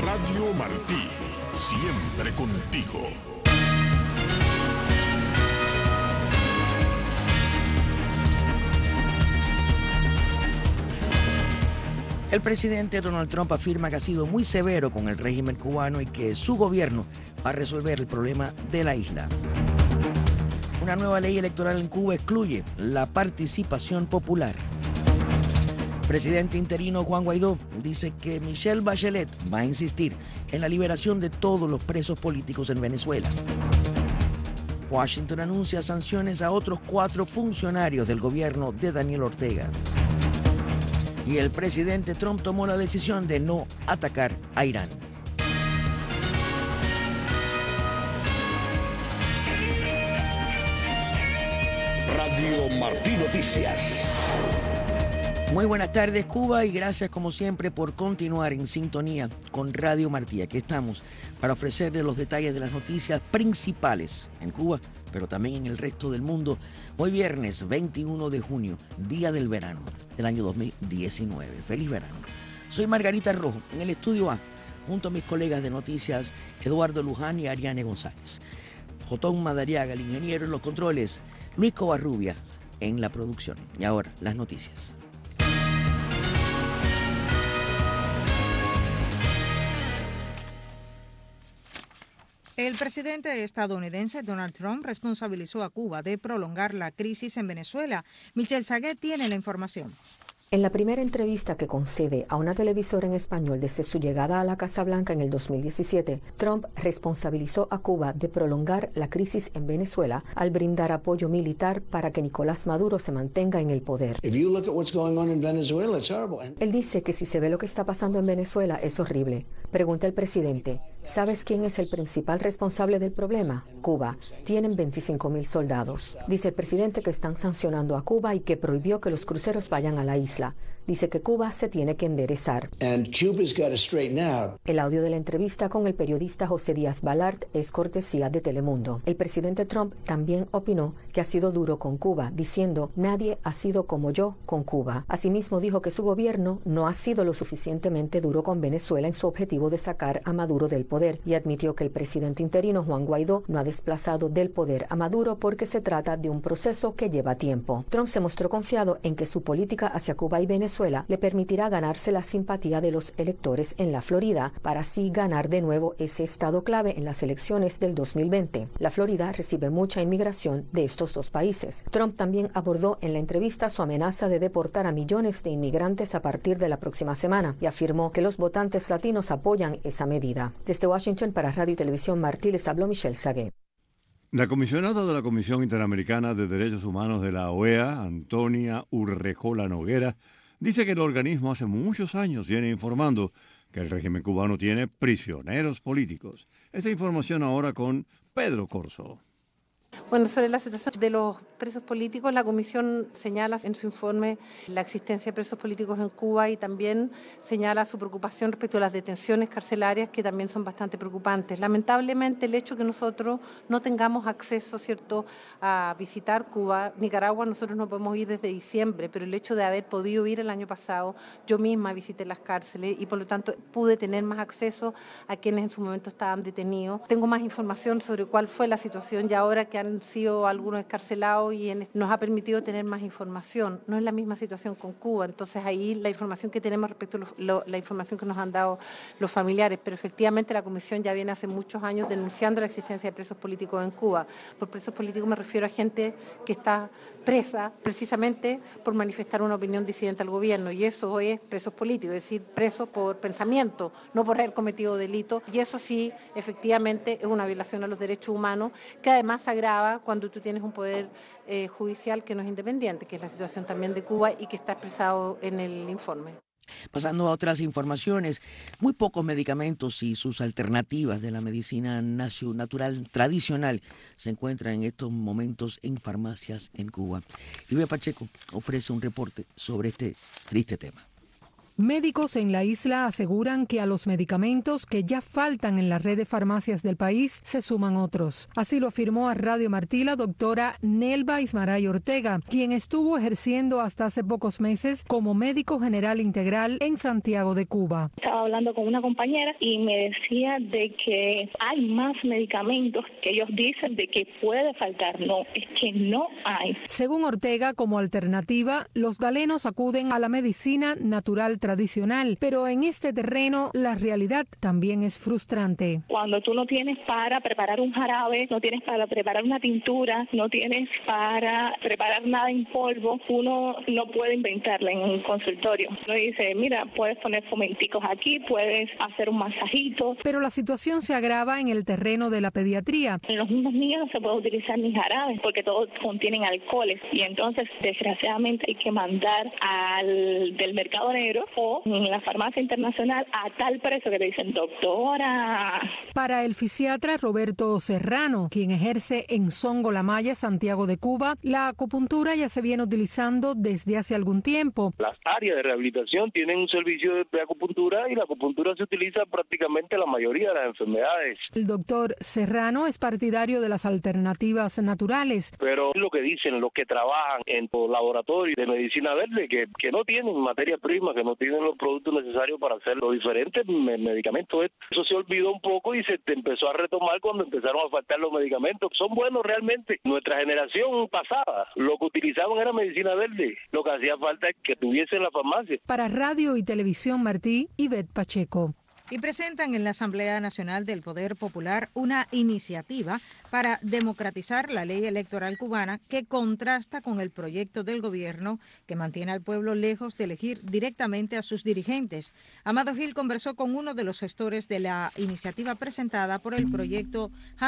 Radio Martí, siempre contigo. El presidente Donald Trump afirma que ha sido muy severo con el régimen cubano y que su gobierno va a resolver el problema de la isla. Una nueva ley electoral en Cuba excluye la participación popular. El presidente interino Juan Guaidó dice que Michelle Bachelet va a insistir en la liberación de todos los presos políticos en Venezuela. Washington anuncia sanciones a otros 4 funcionarios del gobierno de Daniel Ortega. Y el presidente Trump tomó la decisión de no atacar a Irán. Radio Martí Noticias. Muy buenas tardes, Cuba, y gracias como siempre por continuar en sintonía con Radio Martí. Aquí estamos para ofrecerles los detalles de las noticias principales en Cuba, pero también en el resto del mundo. Hoy viernes 21 de junio, día del verano del año 2019. ¡Feliz verano! Soy Margarita Rojo, en el Estudio A, junto a mis colegas de noticias Eduardo Luján y Ariane González. Jotón Madariaga, el ingeniero en los controles, Luis Covarrubias en la producción. Y ahora, las noticias. El presidente estadounidense Donald Trump responsabilizó a Cuba de prolongar la crisis en Venezuela. Michelle Saguet tiene la información. En la primera entrevista que concede a una televisora en español desde su llegada a la Casa Blanca en el 2017, Trump responsabilizó a Cuba de prolongar la crisis en Venezuela al brindar apoyo militar para que Nicolás Maduro se mantenga en el poder. Él dice que si se ve lo que está pasando en Venezuela es horrible. Pregunta el presidente, ¿sabes quién es el principal responsable del problema? Cuba. Tienen 25,000 soldados. Dice el presidente que están sancionando a Cuba y que prohibió que los cruceros vayan a la isla. Dice que Cuba se tiene que enderezar. El audio de la entrevista con el periodista José Díaz Balart es cortesía de Telemundo. El presidente Trump también opinó que ha sido duro con Cuba, diciendo, nadie ha sido como yo con Cuba. Asimismo dijo que su gobierno no ha sido lo suficientemente duro con Venezuela en su objetivo de sacar a Maduro del poder y admitió que el presidente interino Juan Guaidó no ha desplazado del poder a Maduro porque se trata de un proceso que lleva tiempo. Trump se mostró confiado en que su política hacia Cuba y Venezuela le permitirá ganarse la simpatía de los electores en la Florida para así ganar de nuevo ese estado clave en las elecciones del 2020. La Florida recibe mucha inmigración de estos dos países. Trump también abordó en la entrevista su amenaza de deportar a millones de inmigrantes a partir de la próxima semana y afirmó que los votantes latinos apoyan esa medida. Desde Washington para Radio y Televisión Martí les habló Michelle Saguet. La comisionada de la Comisión Interamericana de Derechos Humanos de la OEA, Antonia Urrejola Noguera, dice que el organismo hace muchos años viene informando que el régimen cubano tiene prisioneros políticos. Esta información ahora con Pedro Corzo. Bueno, sobre la situación de los presos políticos, la Comisión señala en su informe la existencia de presos políticos en Cuba y también señala su preocupación respecto a las detenciones carcelarias, que también son bastante preocupantes. Lamentablemente, el hecho que nosotros no tengamos acceso, ¿cierto?, a visitar Cuba, Nicaragua, nosotros no podemos ir desde diciembre, pero el hecho de haber podido ir el año pasado, yo misma visité las cárceles y por lo tanto pude tener más acceso a quienes en su momento estaban detenidos. Tengo más información sobre cuál fue la situación y ahora que han sido algunos escarcelados y nos ha permitido tener más información. No es la misma situación con Cuba, entonces ahí la información que tenemos respecto a la información que nos han dado los familiares, pero efectivamente la Comisión ya viene hace muchos años denunciando la existencia de presos políticos en Cuba. Por presos políticos me refiero a gente que está presa precisamente por manifestar una opinión disidente al gobierno, y eso es presos políticos, es decir, presos por pensamiento, no por haber cometido delito, y eso sí, efectivamente, es una violación a los derechos humanos, que además se agrava cuando tú tienes un poder judicial que no es independiente, que es la situación también de Cuba y que está expresado en el informe. Pasando a otras informaciones, muy pocos medicamentos y sus alternativas de la medicina natural tradicional se encuentran en estos momentos en farmacias en Cuba. Ibe Pacheco ofrece un reporte sobre este triste tema. Médicos en la isla aseguran que a los medicamentos que ya faltan en la red de farmacias del país se suman otros. Así lo afirmó a Radio Martí la doctora Nelva Ismaray Ortega, quien estuvo ejerciendo hasta hace pocos meses como médico general integral en Santiago de Cuba. Estaba hablando con una compañera y me decía de que hay más medicamentos que ellos dicen de que puede faltar. No, es que no hay. Según Ortega, como alternativa, los galenos acuden a la medicina natural tradicional, pero en este terreno la realidad también es frustrante. Cuando tú no tienes para preparar un jarabe, no tienes para preparar una tintura, no tienes para preparar nada en polvo, uno no puede inventarla en un consultorio. Uno dice, mira, puedes poner fomenticos aquí, puedes hacer un masajito. Pero la situación se agrava en el terreno de la pediatría. En los mismos niños no se puede utilizar ni jarabes porque todos contienen alcoholes y entonces desgraciadamente hay que mandar al del mercado negro o en la farmacia internacional a tal precio que te dicen, doctora. Para el fisiatra Roberto Serrano, quien ejerce en Songo La Maya, Santiago de Cuba, la acupuntura ya se viene utilizando desde hace algún tiempo. Las áreas de rehabilitación tienen un servicio de acupuntura y la acupuntura se utiliza prácticamente en la mayoría de las enfermedades. El doctor Serrano es partidario de las alternativas naturales. Pero lo que dicen los que trabajan en los laboratorios de medicina verde, que no tienen materia prima, que no tienen los productos necesarios para hacer los diferentes medicamentos. Eso se olvidó un poco y se empezó a retomar cuando empezaron a faltar los medicamentos. Son buenos realmente. Nuestra generación pasada, lo que utilizaban era medicina verde. Lo que hacía falta es que tuviesen la farmacia. Para Radio y Televisión Martí, Ivette Pacheco. Y presentan en la Asamblea Nacional del Poder Popular una iniciativa para democratizar la ley electoral cubana que contrasta con el proyecto del gobierno que mantiene al pueblo lejos de elegir directamente a sus dirigentes. Amado Gil conversó con uno de los gestores de la iniciativa presentada por el proyecto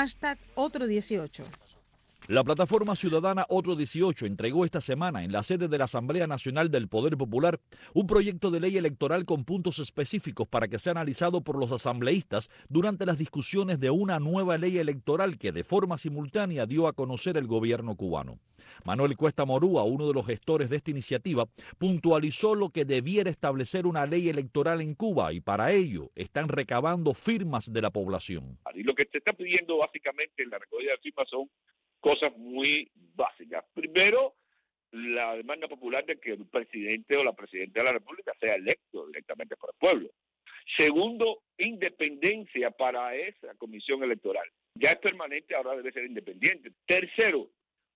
#Otro18. La plataforma ciudadana Otro 18 entregó esta semana en la sede de la Asamblea Nacional del Poder Popular un proyecto de ley electoral con puntos específicos para que sea analizado por los asambleístas durante las discusiones de una nueva ley electoral que de forma simultánea dio a conocer el gobierno cubano. Manuel Cuesta Morúa, uno de los gestores de esta iniciativa, puntualizó lo que debiera establecer una ley electoral en Cuba y para ello están recabando firmas de la población. Y lo que se está pidiendo básicamente en la recogida de firmas son cosas muy básicas. Primero, la demanda popular de que el presidente o la presidenta de la República sea electo directamente por el pueblo. Segundo, independencia para esa comisión electoral. Ya es permanente, ahora debe ser independiente. Tercero,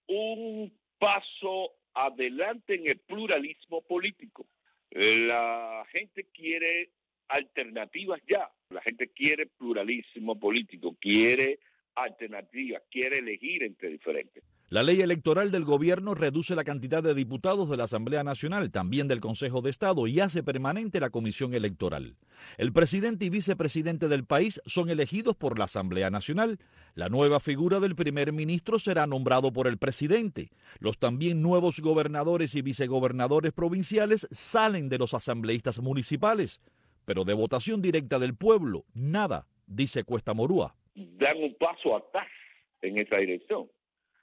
un paso adelante en el pluralismo político. La gente quiere alternativas ya. La gente quiere pluralismo político, quiere alternativas, quiere elegir entre diferentes. La ley electoral del gobierno reduce la cantidad de diputados de la Asamblea Nacional, también del Consejo de Estado, y hace permanente la Comisión Electoral. El presidente y vicepresidente del país son elegidos por la Asamblea Nacional. La nueva figura del primer ministro será nombrado por el presidente. Los también nuevos gobernadores y vicegobernadores provinciales salen de los asambleístas municipales. Pero de votación directa del pueblo, nada, dice Cuesta Morúa. Dan un paso atrás en esa dirección,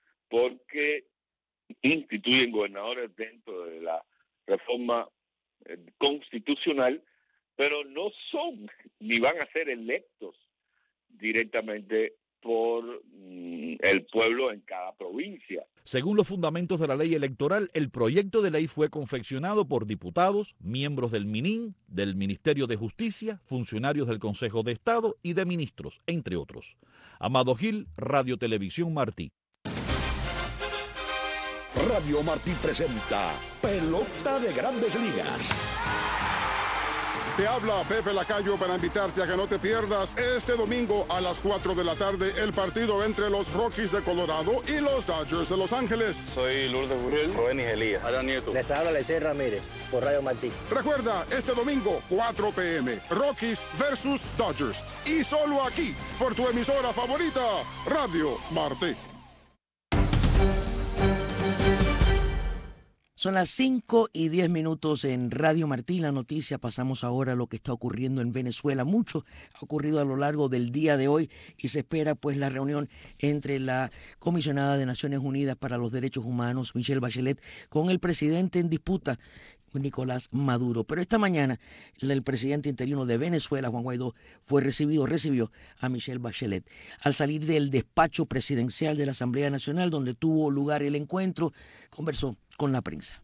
porque instituyen gobernadores dentro de la reforma constitucional, pero no son ni van a ser electos directamente por el pueblo en cada provincia. Según los fundamentos de la ley electoral, el proyecto de ley fue confeccionado por diputados, miembros del MININ, del Ministerio de Justicia, funcionarios del Consejo de Estado y de ministros, entre otros. Amado Gil, Radio Televisión Martí. Radio Martí presenta Pelota de Grandes Ligas. Te habla Pepe Lacayo para invitarte a que no te pierdas este domingo a las 4 de la tarde el partido entre los Rockies de Colorado y los Dodgers de Los Ángeles. Soy Lourdes Burrell, Rubén Elías, Adán Nieto. Les habla Lecey Ramírez por Radio Martí. Recuerda, este domingo, 4 p.m., Rockies versus Dodgers. Y solo aquí, por tu emisora favorita, Radio Martí. Son las 5:10 en Radio Martí. La noticia, pasamos ahora a lo que está ocurriendo en Venezuela. Mucho ha ocurrido a lo largo del día de hoy y se espera pues la reunión entre la comisionada de Naciones Unidas para los Derechos Humanos, Michelle Bachelet, con el presidente en disputa, Nicolás Maduro. Pero esta mañana el presidente interino de Venezuela, Juan Guaidó, recibió a Michelle Bachelet. Al salir del despacho presidencial de la Asamblea Nacional, donde tuvo lugar el encuentro, conversó con la prensa.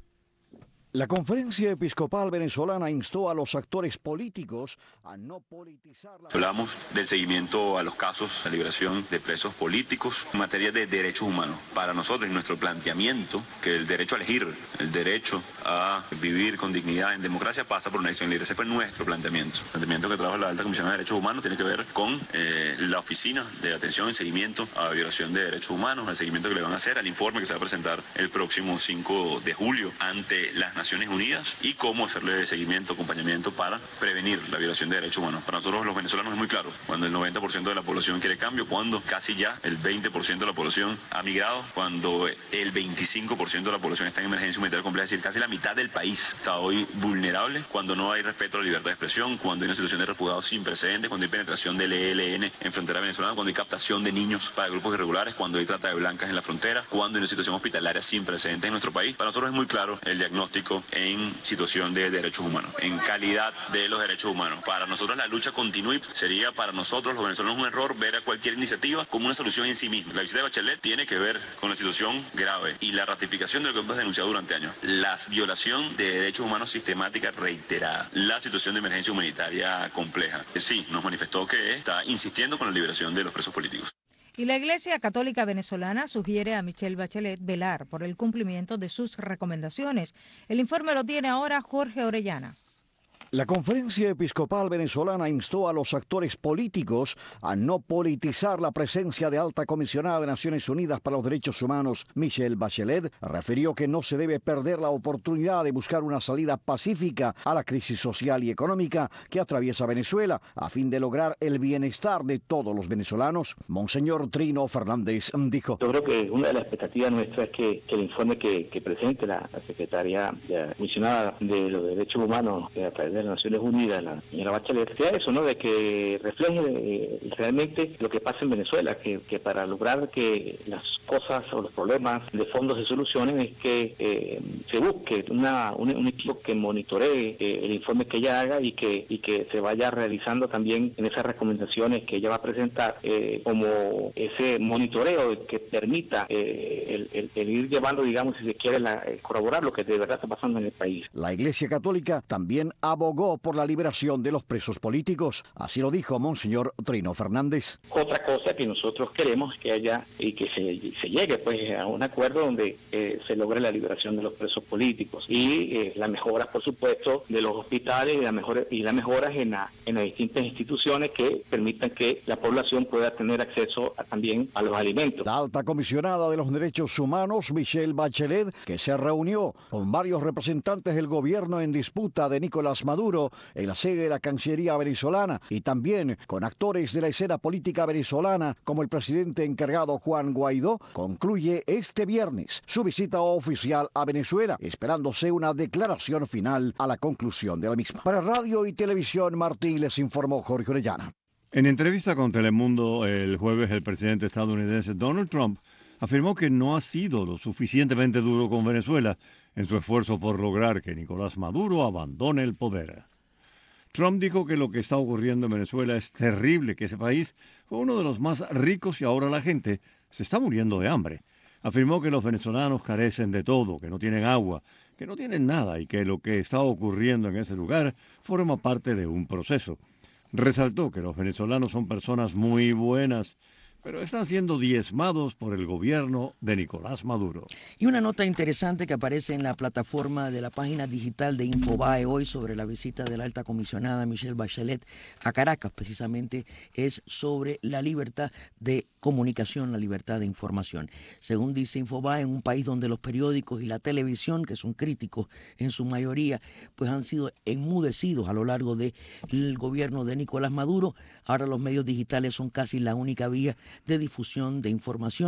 La Conferencia Episcopal Venezolana instó a los actores políticos a no politizar la... Hablamos del seguimiento a los casos de liberación de presos políticos en materia de derechos humanos. Para nosotros, en nuestro planteamiento, que el derecho a elegir, el derecho a vivir con dignidad en democracia pasa por una elección libre. Ese fue nuestro planteamiento. El planteamiento que trajo la Alta Comisión de Derechos Humanos tiene que ver con la Oficina de Atención y Seguimiento a Violación de Derechos Humanos, el seguimiento que le van a hacer al informe que se va a presentar el próximo 5 de julio ante las Naciones Unidas y cómo hacerle seguimiento, acompañamiento para prevenir la violación de derechos humanos. Para nosotros los venezolanos es muy claro, cuando el 90% de la población quiere cambio, cuando casi ya el 20% de la población ha migrado, cuando el 25% de la población está en emergencia humanitaria compleja, es decir, casi la mitad del país está hoy vulnerable, cuando no hay respeto a la libertad de expresión, cuando hay una situación de refugiados sin precedentes, cuando hay penetración del ELN en frontera venezolana, cuando hay captación de niños para grupos irregulares, cuando hay trata de blancas en la frontera, cuando hay una situación hospitalaria sin precedentes en nuestro país. Para nosotros es muy claro el diagnóstico en situación de derechos humanos, en calidad de los derechos humanos. Para nosotros la lucha continúa y sería para nosotros los venezolanos un error ver a cualquier iniciativa como una solución en sí misma. La visita de Bachelet tiene que ver con la situación grave y la ratificación de lo que hemos denunciado durante años. La violación de derechos humanos sistemática reiterada. La situación de emergencia humanitaria compleja. Sí, nos manifestó que está insistiendo con la liberación de los presos políticos. Y la Iglesia Católica Venezolana sugiere a Michelle Bachelet velar por el cumplimiento de sus recomendaciones. El informe lo tiene ahora Jorge Orellana. La Conferencia Episcopal Venezolana instó a los actores políticos a no politizar la presencia de Alta Comisionada de Naciones Unidas para los Derechos Humanos, Michelle Bachelet. Refirió que no se debe perder la oportunidad de buscar una salida pacífica a la crisis social y económica que atraviesa Venezuela, a fin de lograr el bienestar de todos los venezolanos. Monseñor Trino Fernández dijo: Yo creo que una de las expectativas nuestras es que el informe que presente la secretaria comisionada de los Derechos Humanos a través de las Naciones Unidas, la señora Bachelet, sea eso, ¿no? De que refleje realmente lo que pasa en Venezuela, que para lograr que las cosas o los problemas de fondo se solucionen es que se busque un equipo que monitoree el informe que ella haga y que se vaya realizando también en esas recomendaciones que ella va a presentar, como ese monitoreo que permita el ir llevando, digamos, si se quiere, corroborar lo que de verdad está pasando en el país. La Iglesia Católica también abogó por la liberación de los presos políticos. Así lo dijo Monseñor Trino Fernández. Otra cosa que nosotros queremos que haya y que se llegue pues a un acuerdo donde se logre la liberación de los presos políticos y las mejoras, por supuesto, de los hospitales y las mejoras en las distintas instituciones que permitan que la población pueda tener acceso también a los alimentos. La Alta Comisionada de los Derechos Humanos, Michelle Bachelet, que se reunió con varios representantes del gobierno en disputa de Nicolás Maduro en la sede de la Cancillería venezolana y también con actores de la escena política venezolana como el presidente encargado Juan Guaidó, concluye este viernes su visita oficial a Venezuela, esperándose una declaración final a la conclusión de la misma. Para Radio y Televisión Martí les informó Jorge Orellana. En entrevista con Telemundo el jueves, el presidente estadounidense Donald Trump afirmó que no ha sido lo suficientemente duro con Venezuela en su esfuerzo por lograr que Nicolás Maduro abandone el poder. Trump dijo que lo que está ocurriendo en Venezuela es terrible, que ese país fue uno de los más ricos y ahora la gente se está muriendo de hambre. Afirmó que los venezolanos carecen de todo, que no tienen agua, que no tienen nada y que lo que está ocurriendo en ese lugar forma parte de un proceso. Resaltó que los venezolanos son personas muy buenas, pero están siendo diezmados por el gobierno de Nicolás Maduro. Y una nota interesante que aparece en la plataforma de la página digital de Infobae hoy sobre la visita de la alta comisionada Michelle Bachelet a Caracas, precisamente es sobre la libertad de comunicación, la libertad de información. Según dice Infobae, en un país donde los periódicos y la televisión, que son críticos en su mayoría, pues han sido enmudecidos a lo largo del gobierno de Nicolás Maduro, ahora los medios digitales son casi la única vía de difusión de información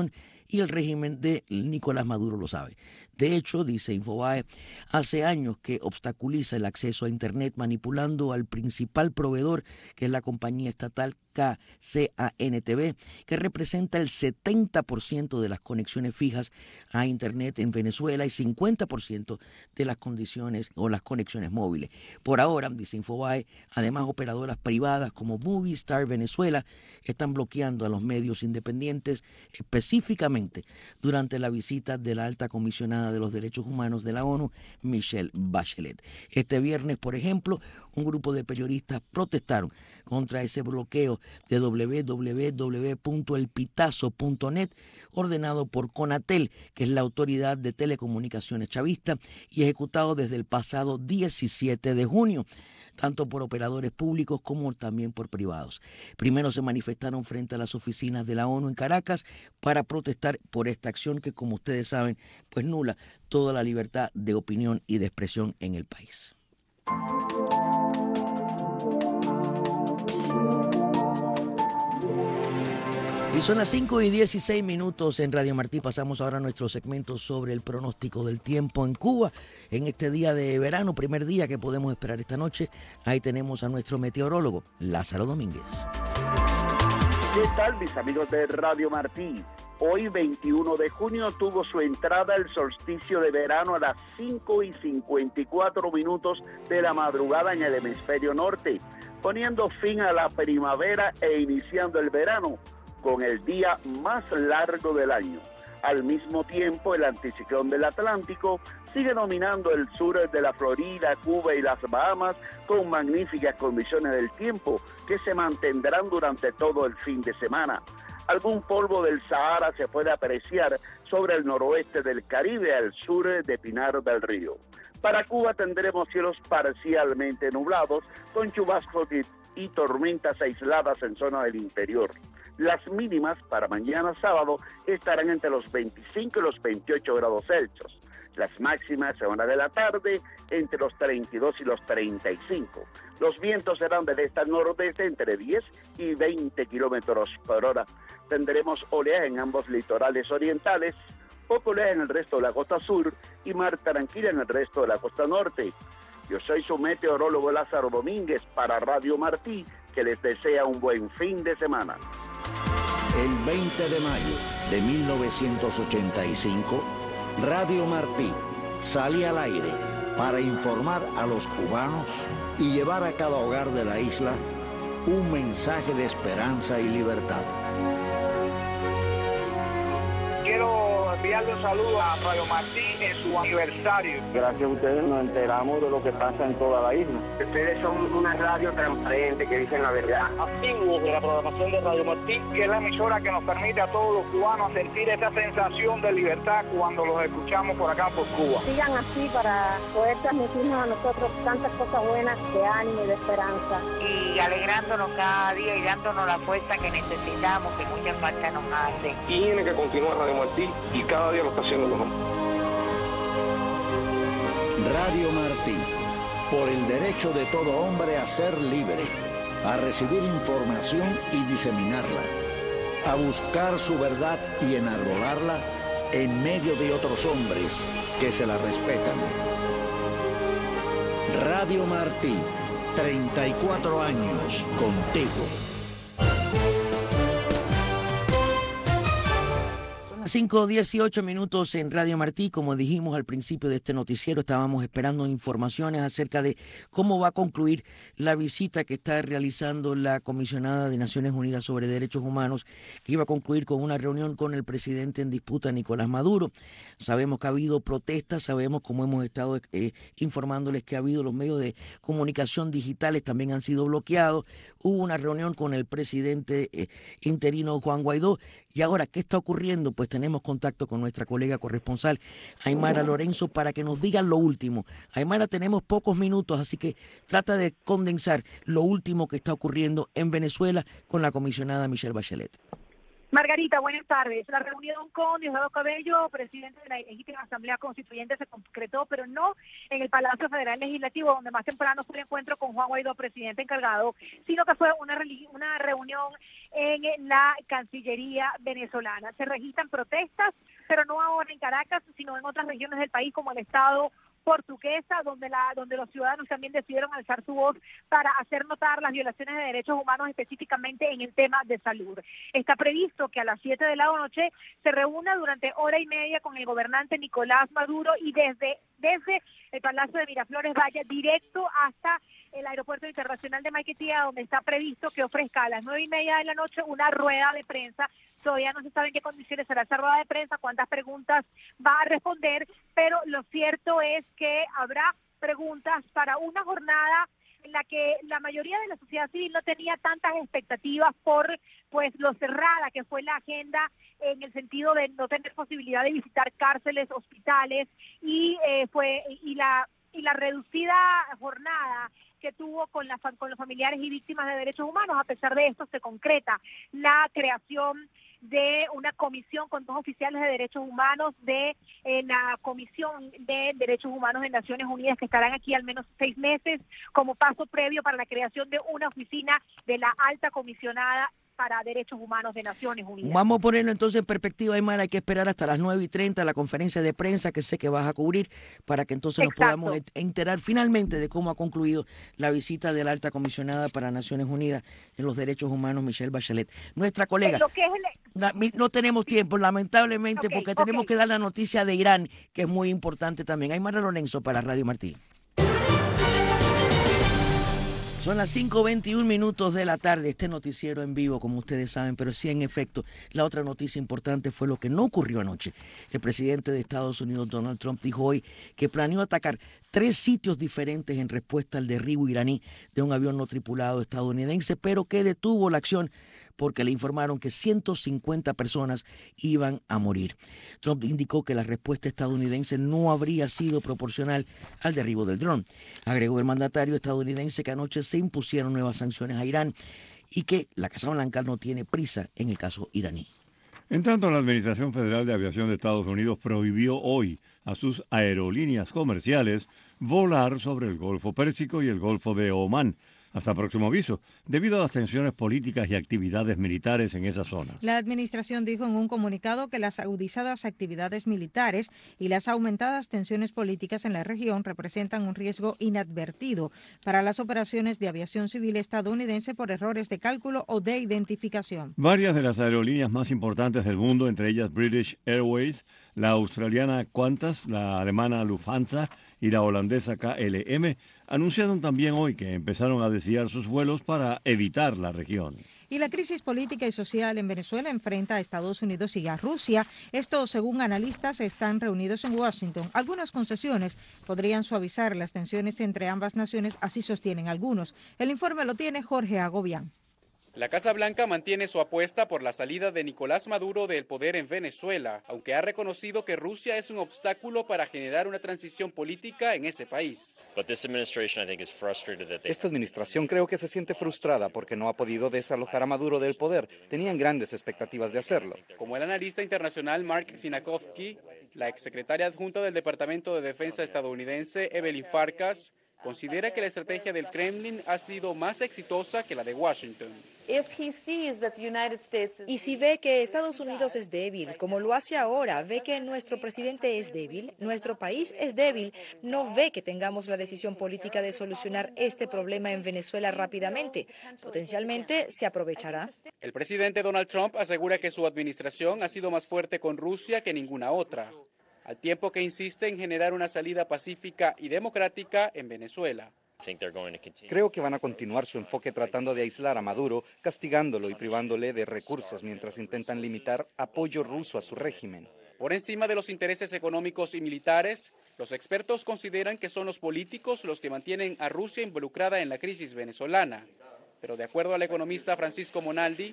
y el régimen de Nicolás Maduro lo sabe. De hecho, dice Infobae, hace años que obstaculiza el acceso a Internet manipulando al principal proveedor, que es la compañía estatal KCANTV, que representa el 70% de las conexiones fijas a Internet en Venezuela y 50% de las condiciones o las conexiones móviles. Por ahora, dice Infobae, además operadoras privadas como Movistar Venezuela están bloqueando a los medios independientes, específicamente durante la visita de la alta comisionada de los Derechos Humanos de la ONU, Michelle Bachelet. Este viernes, por ejemplo, un grupo de periodistas protestaron contra ese bloqueo de www.elpitazo.net ordenado por Conatel, que es la autoridad de telecomunicaciones chavista, y ejecutado desde el pasado 17 de junio. Tanto por operadores públicos como también por privados. Primero se manifestaron frente a las oficinas de la ONU en Caracas para protestar por esta acción que, como ustedes saben, pues nula toda la libertad de opinión y de expresión en el país. Y son las 5:16 en Radio Martí. Pasamos ahora a nuestro segmento sobre el pronóstico del tiempo en Cuba. En este día de verano, primer día que podemos esperar esta noche, ahí tenemos a nuestro meteorólogo, Lázaro Domínguez. ¿Qué tal, mis amigos de Radio Martí? Hoy, 21 de junio, tuvo su entrada el solsticio de verano a las 5:54 de la madrugada en el hemisferio norte, poniendo fin a la primavera e iniciando el verano con el día más largo del año. Al mismo tiempo, el anticiclón del Atlántico sigue dominando el sur de la Florida, Cuba y las Bahamas con magníficas condiciones del tiempo que se mantendrán durante todo el fin de semana. Algún polvo del Sahara se puede apreciar sobre el noroeste del Caribe al sur de Pinar del Río. Para Cuba tendremos cielos parcialmente nublados con chubascos y tormentas aisladas en zona del interior. Las mínimas para mañana sábado estarán entre los 25 y los 28 grados Celsius. Las máximas en hora de la tarde entre los 32 y los 35. Los vientos serán del este al nordeste entre 10 y 20 kilómetros por hora. Tendremos oleaje en ambos litorales orientales, poco oleaje en el resto de la costa sur y mar tranquila en el resto de la costa norte. Yo soy su meteorólogo Lázaro Domínguez para Radio Martí, que les desea un buen fin de semana. El 20 de mayo de 1985, Radio Martí salía al aire para informar a los cubanos y llevar a cada hogar de la isla un mensaje de esperanza y libertad. Quiero enviarle un saludo a Radio Martí en su aniversario. Gracias a ustedes nos enteramos de lo que pasa en toda la isla. Ustedes son una radio transparente que dicen la verdad. Activos de la programación de Radio Martí, que es la emisora que nos permite a todos los cubanos sentir esa sensación de libertad cuando los escuchamos por acá por Cuba. Sigan así para poder transmitirnos a nosotros tantas cosas buenas de ánimo y de esperanza. Y alegrándonos cada día y dándonos la fuerza que necesitamos, que mucha falta nos hace. Tiene que continuar Radio Martí y cada día lo está haciendo mejor. Radio Martí, por el derecho de todo hombre a ser libre, a recibir información y diseminarla, a buscar su verdad y enarbolarla en medio de otros hombres que se la respetan. Radio Martí, 34 años contigo. 5:18 en Radio Martí. Como dijimos al principio de este noticiero, estábamos esperando informaciones acerca de cómo va a concluir la visita que está realizando la comisionada de Naciones Unidas sobre Derechos Humanos, que iba a concluir con una reunión con el presidente en disputa, Nicolás Maduro. Sabemos que ha habido protestas, sabemos, como hemos estado informándoles, que ha habido los medios de comunicación digitales también han sido bloqueados. Hubo una reunión con el presidente interino Juan Guaidó. Y ahora, ¿qué está ocurriendo? Pues tenemos contacto con nuestra colega corresponsal Aymara Lorenzo para que nos diga lo último. Aymara, tenemos pocos minutos, así que trata de condensar lo último que está ocurriendo en Venezuela con la comisionada Michelle Bachelet. Margarita, buenas tardes. La reunión con Diosdado Cabello, presidente de la ilegítima Asamblea Constituyente, se concretó, pero no en el Palacio Federal Legislativo, donde más temprano fue el encuentro con Juan Guaidó, presidente encargado, sino que fue una reunión en la Cancillería venezolana. Se registran protestas, pero no ahora en Caracas, sino en otras regiones del país, como el estado Portuguesa, donde los ciudadanos también decidieron alzar su voz para hacer notar las violaciones de derechos humanos, específicamente en el tema de salud. Está previsto que a las 7 de la noche se reúna durante hora y media con el gobernante Nicolás Maduro y desde el Palacio de Miraflores vaya directo hasta el Aeropuerto Internacional de Maiquetía, donde está previsto que ofrezca a las 9:30 de la noche una rueda de prensa. Todavía no se sabe en qué condiciones será esa rueda de prensa, cuántas preguntas va a responder, pero lo cierto es que habrá preguntas para una jornada en la que la mayoría de la sociedad civil no tenía tantas expectativas por lo cerrada que fue la agenda, en el sentido de no tener posibilidad de visitar cárceles, hospitales y la reducida jornada que tuvo con los familiares y víctimas de derechos humanos. A pesar de esto, se concreta la creación de una comisión con 2 oficiales de derechos humanos de la Comisión de Derechos Humanos de Naciones Unidas, que estarán aquí al menos 6 meses como paso previo para la creación de una oficina de la Alta Comisionada para Derechos Humanos de Naciones Unidas. Vamos a ponerlo entonces en perspectiva, Aymara. Hay que esperar hasta las 9:30 la conferencia de prensa que sé que vas a cubrir, para que entonces nos podamos enterar finalmente de cómo ha concluido la visita de la Alta Comisionada para Naciones Unidas en los Derechos Humanos, Michelle Bachelet. Nuestra colega, no tenemos tiempo, lamentablemente, porque tenemos que dar la noticia de Irán, que es muy importante también. Aymara Lorenzo para Radio Martí. Son las 5:21 de la tarde, este noticiero en vivo, como ustedes saben, pero sí, en efecto, la otra noticia importante fue lo que no ocurrió anoche. El presidente de Estados Unidos, Donald Trump, dijo hoy que planeó atacar 3 sitios diferentes en respuesta al derribo iraní de un avión no tripulado estadounidense, pero que detuvo la acción porque le informaron que 150 personas iban a morir. Trump indicó que la respuesta estadounidense no habría sido proporcional al derribo del dron. Agregó el mandatario estadounidense que anoche se impusieron nuevas sanciones a Irán y que la Casa Blanca no tiene prisa en el caso iraní. En tanto, la Administración Federal de Aviación de Estados Unidos prohibió hoy a sus aerolíneas comerciales volar sobre el Golfo Pérsico y el Golfo de Omán, hasta próximo aviso, debido a las tensiones políticas y actividades militares en esas zonas. La administración dijo en un comunicado que las agudizadas actividades militares y las aumentadas tensiones políticas en la región representan un riesgo inadvertido para las operaciones de aviación civil estadounidense por errores de cálculo o de identificación. Varias de las aerolíneas más importantes del mundo, entre ellas British Airways, la australiana Qantas, la alemana Lufthansa y la holandesa KLM, anunciaron también hoy que empezaron a desviar sus vuelos para evitar la región. Y la crisis política y social en Venezuela enfrenta a Estados Unidos y a Rusia. Esto, según analistas, están reunidos en Washington. Algunas concesiones podrían suavizar las tensiones entre ambas naciones, así sostienen algunos. El informe lo tiene Jorge Agobián. La Casa Blanca mantiene su apuesta por la salida de Nicolás Maduro del poder en Venezuela, aunque ha reconocido que Rusia es un obstáculo para generar una transición política en ese país. Esta administración creo que se siente frustrada porque no ha podido desalojar a Maduro del poder. Tenían grandes expectativas de hacerlo. Como el analista internacional Mark Sinakovsky, la exsecretaria adjunta del Departamento de Defensa estadounidense, Evelyn Farkas, considera que la estrategia del Kremlin ha sido más exitosa que la de Washington. Y si ve que Estados Unidos es débil, como lo hace ahora, ve que nuestro presidente es débil, nuestro país es débil, no ve que tengamos la decisión política de solucionar este problema en Venezuela rápidamente, potencialmente se aprovechará. El presidente Donald Trump asegura que su administración ha sido más fuerte con Rusia que ninguna otra, al tiempo que insiste en generar una salida pacífica y democrática en Venezuela. Creo que van a continuar su enfoque tratando de aislar a Maduro, castigándolo y privándole de recursos mientras intentan limitar apoyo ruso a su régimen. Por encima de los intereses económicos y militares, los expertos consideran que son los políticos los que mantienen a Rusia involucrada en la crisis venezolana. Pero de acuerdo al economista Francisco Monaldi,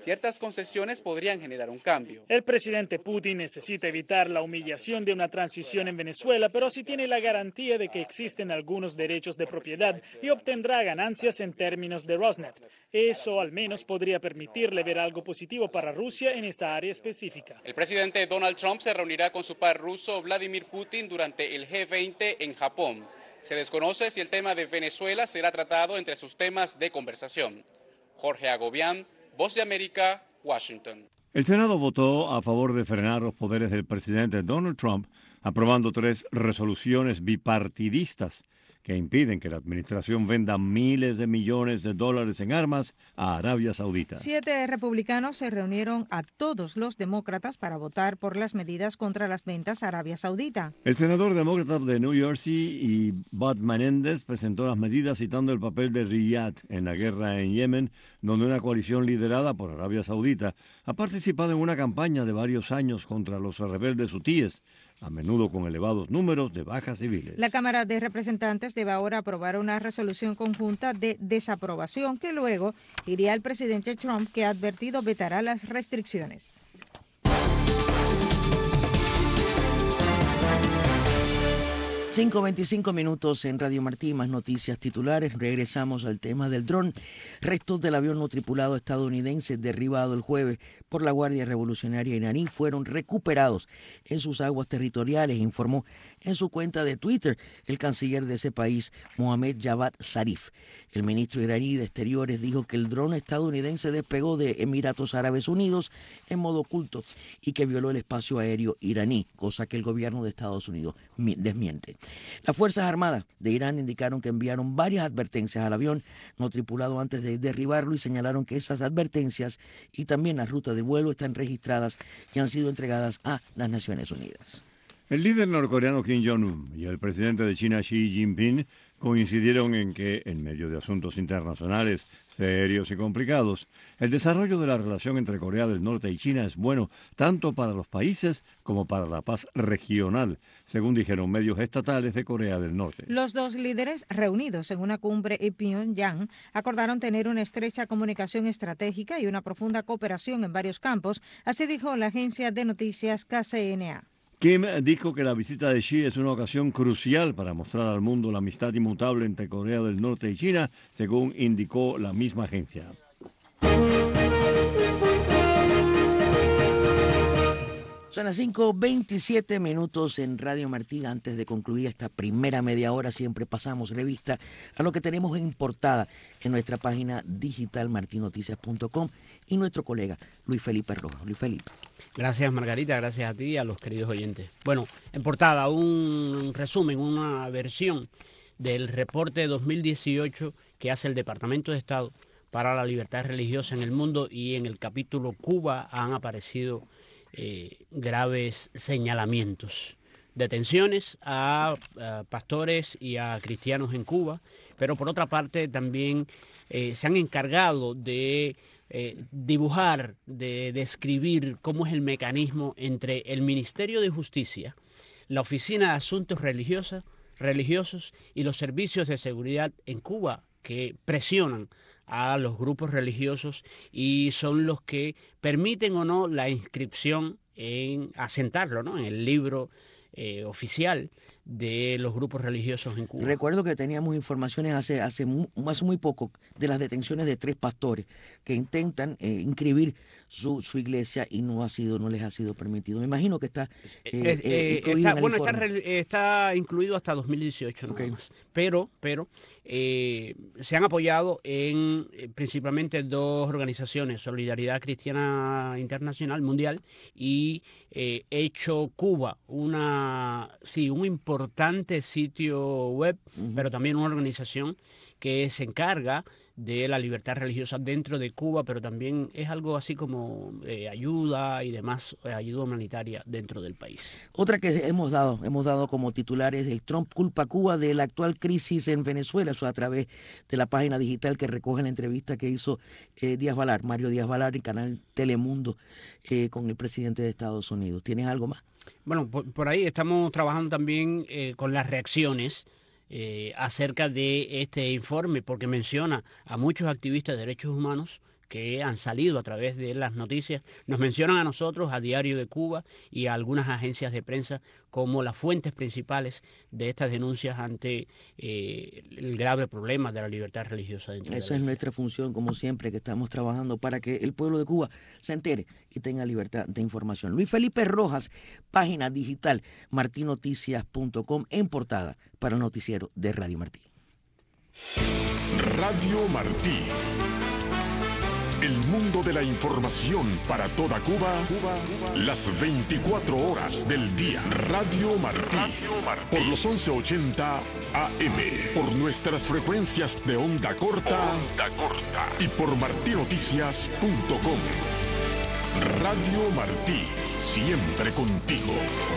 ciertas concesiones podrían generar un cambio. El presidente Putin necesita evitar la humillación de una transición en Venezuela, pero sí tiene la garantía de que existen algunos derechos de propiedad y obtendrá ganancias en términos de Rosneft. Eso al menos podría permitirle ver algo positivo para Rusia en esa área específica. El presidente Donald Trump se reunirá con su par ruso Vladimir Putin durante el G20 en Japón. Se desconoce si el tema de Venezuela será tratado entre sus temas de conversación. Jorge Agobián, Voz de América, Washington. El Senado votó a favor de frenar los poderes del presidente Donald Trump, aprobando 3 resoluciones bipartidistas que impiden que la administración venda miles de millones de dólares en armas a Arabia Saudita. 7 republicanos se reunieron a todos los demócratas para votar por las medidas contra las ventas a Arabia Saudita. El senador demócrata de New Jersey y Bob Menendez presentó las medidas citando el papel de Riyadh en la guerra en Yemen, donde una coalición liderada por Arabia Saudita ha participado en una campaña de varios años contra los rebeldes hutíes, a menudo con elevados números de bajas civiles. La Cámara de Representantes debe ahora aprobar una resolución conjunta de desaprobación que luego iría al presidente Trump, que ha advertido vetará las restricciones. 5:25 minutos en Radio Martí, más noticias titulares. Regresamos al tema del dron. Restos del avión no tripulado estadounidense derribado el jueves por la Guardia Revolucionaria iraní fueron recuperados en sus aguas territoriales, informó en su cuenta de Twitter el canciller de ese país, Mohammad Javad Zarif. El ministro iraní de Exteriores dijo que el dron estadounidense despegó de Emiratos Árabes Unidos en modo oculto y que violó el espacio aéreo iraní, cosa que el gobierno de Estados Unidos desmiente. Las Fuerzas Armadas de Irán indicaron que enviaron varias advertencias al avión no tripulado antes de derribarlo y señalaron que esas advertencias y también las rutas de vuelo están registradas y han sido entregadas a las Naciones Unidas. El líder norcoreano Kim Jong-un y el presidente de China Xi Jinping coincidieron en que, en medio de asuntos internacionales serios y complicados, el desarrollo de la relación entre Corea del Norte y China es bueno tanto para los países como para la paz regional, según dijeron medios estatales de Corea del Norte. Los dos líderes, reunidos en una cumbre en Pyongyang, acordaron tener una estrecha comunicación estratégica y una profunda cooperación en varios campos, así dijo la agencia de noticias KCNA. Kim dijo que la visita de Xi es una ocasión crucial para mostrar al mundo la amistad inmutable entre Corea del Norte y China, según indicó la misma agencia. Son las 5:27 minutos en Radio Martí. Antes de concluir esta primera media hora, siempre pasamos revista a lo que tenemos en portada en nuestra página digital martinoticias.com y nuestro colega Luis Felipe Rojas. Luis Felipe. Gracias, Margarita, gracias a ti y a los queridos oyentes. Bueno, en portada un resumen, una versión del reporte 2018 que hace el Departamento de Estado para la Libertad Religiosa en el Mundo, y en el capítulo Cuba han aparecido graves señalamientos, detenciones a pastores y a cristianos en Cuba, pero por otra parte también se han encargado de dibujar, de describir cómo es el mecanismo entre el Ministerio de Justicia, la Oficina de Asuntos Religiosos y los servicios de seguridad en Cuba, que presionan a los grupos religiosos y son los que permiten o no la inscripción en asentarlo, ¿no?, en el libro oficial de los grupos religiosos en Cuba. Recuerdo que teníamos informaciones hace muy poco de las detenciones de 3 pastores que intentan inscribir su iglesia y no les ha sido permitido. Me imagino que está está incluido hasta 2018 nada más. Pero se han apoyado en principalmente 2 organizaciones, Solidaridad Cristiana Internacional Mundial y Hecho Cuba, un importante sitio web, pero también una organización que se encarga de la libertad religiosa dentro de Cuba, pero también es algo así como ayuda y demás, ayuda humanitaria dentro del país. Otra que hemos dado como titulares: el Trump culpa a Cuba de la actual crisis en Venezuela, eso a través de la página digital que recoge la entrevista que hizo Mario Díaz Valar, en canal Telemundo, con el presidente de Estados Unidos. ¿Tienes algo más? Bueno, por ahí estamos trabajando también con las reacciones acerca de este informe, porque menciona a muchos activistas de derechos humanos que han salido a través de las noticias nos mencionan a nosotros, a Diario de Cuba y a algunas agencias de prensa como las fuentes principales de estas denuncias ante el grave problema de la libertad religiosa dentro de la Esa es nuestra función, como siempre, que estamos trabajando para que el pueblo de Cuba se entere y tenga libertad de información. Luis Felipe Rojas, página digital martinoticias.com, en portada para el noticiero de Radio Martí. Radio Martí. El mundo de la información para toda Cuba, las 24 horas del día. Radio Martí. Por los 1180 AM. Por nuestras frecuencias de onda corta. Y por martinoticias.com. Radio Martí. Siempre contigo.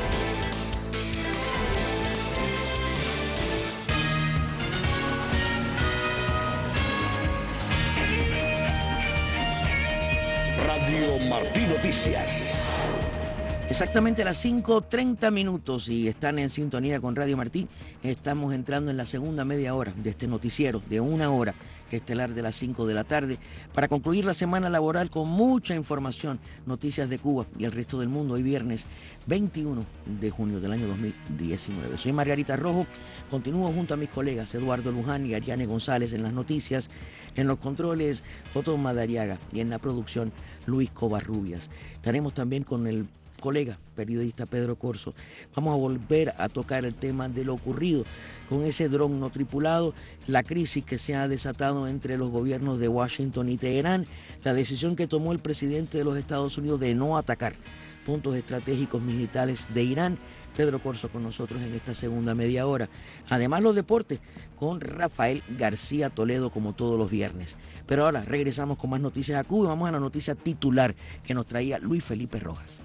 Radio Martí Noticias. Exactamente a las 5:30 minutos y están en sintonía con Radio Martí. Estamos entrando en la segunda media hora de este noticiero de 1 hora estelar de las 5 de la tarde para concluir la semana laboral con mucha información, noticias de Cuba y el resto del mundo. Hoy viernes 21 de junio del año 2019. Soy Margarita Rojo, continúo junto a mis colegas Eduardo Luján y Ariane González en las noticias, en los controles Otto Madariaga y en la producción Luis Covarrubias. Estaremos también con el colega periodista Pedro Corso. Vamos a volver a tocar el tema de lo ocurrido con ese dron no tripulado, la crisis que se ha desatado entre los gobiernos de Washington y Teherán, la decisión que tomó el presidente de los Estados Unidos de no atacar puntos estratégicos militares de Irán. Pedro Corso con nosotros en esta segunda media hora. Además los deportes con Rafael García Toledo como todos los viernes. Pero ahora regresamos con más noticias a Cuba y vamos a la noticia titular que nos traía Luis Felipe Rojas.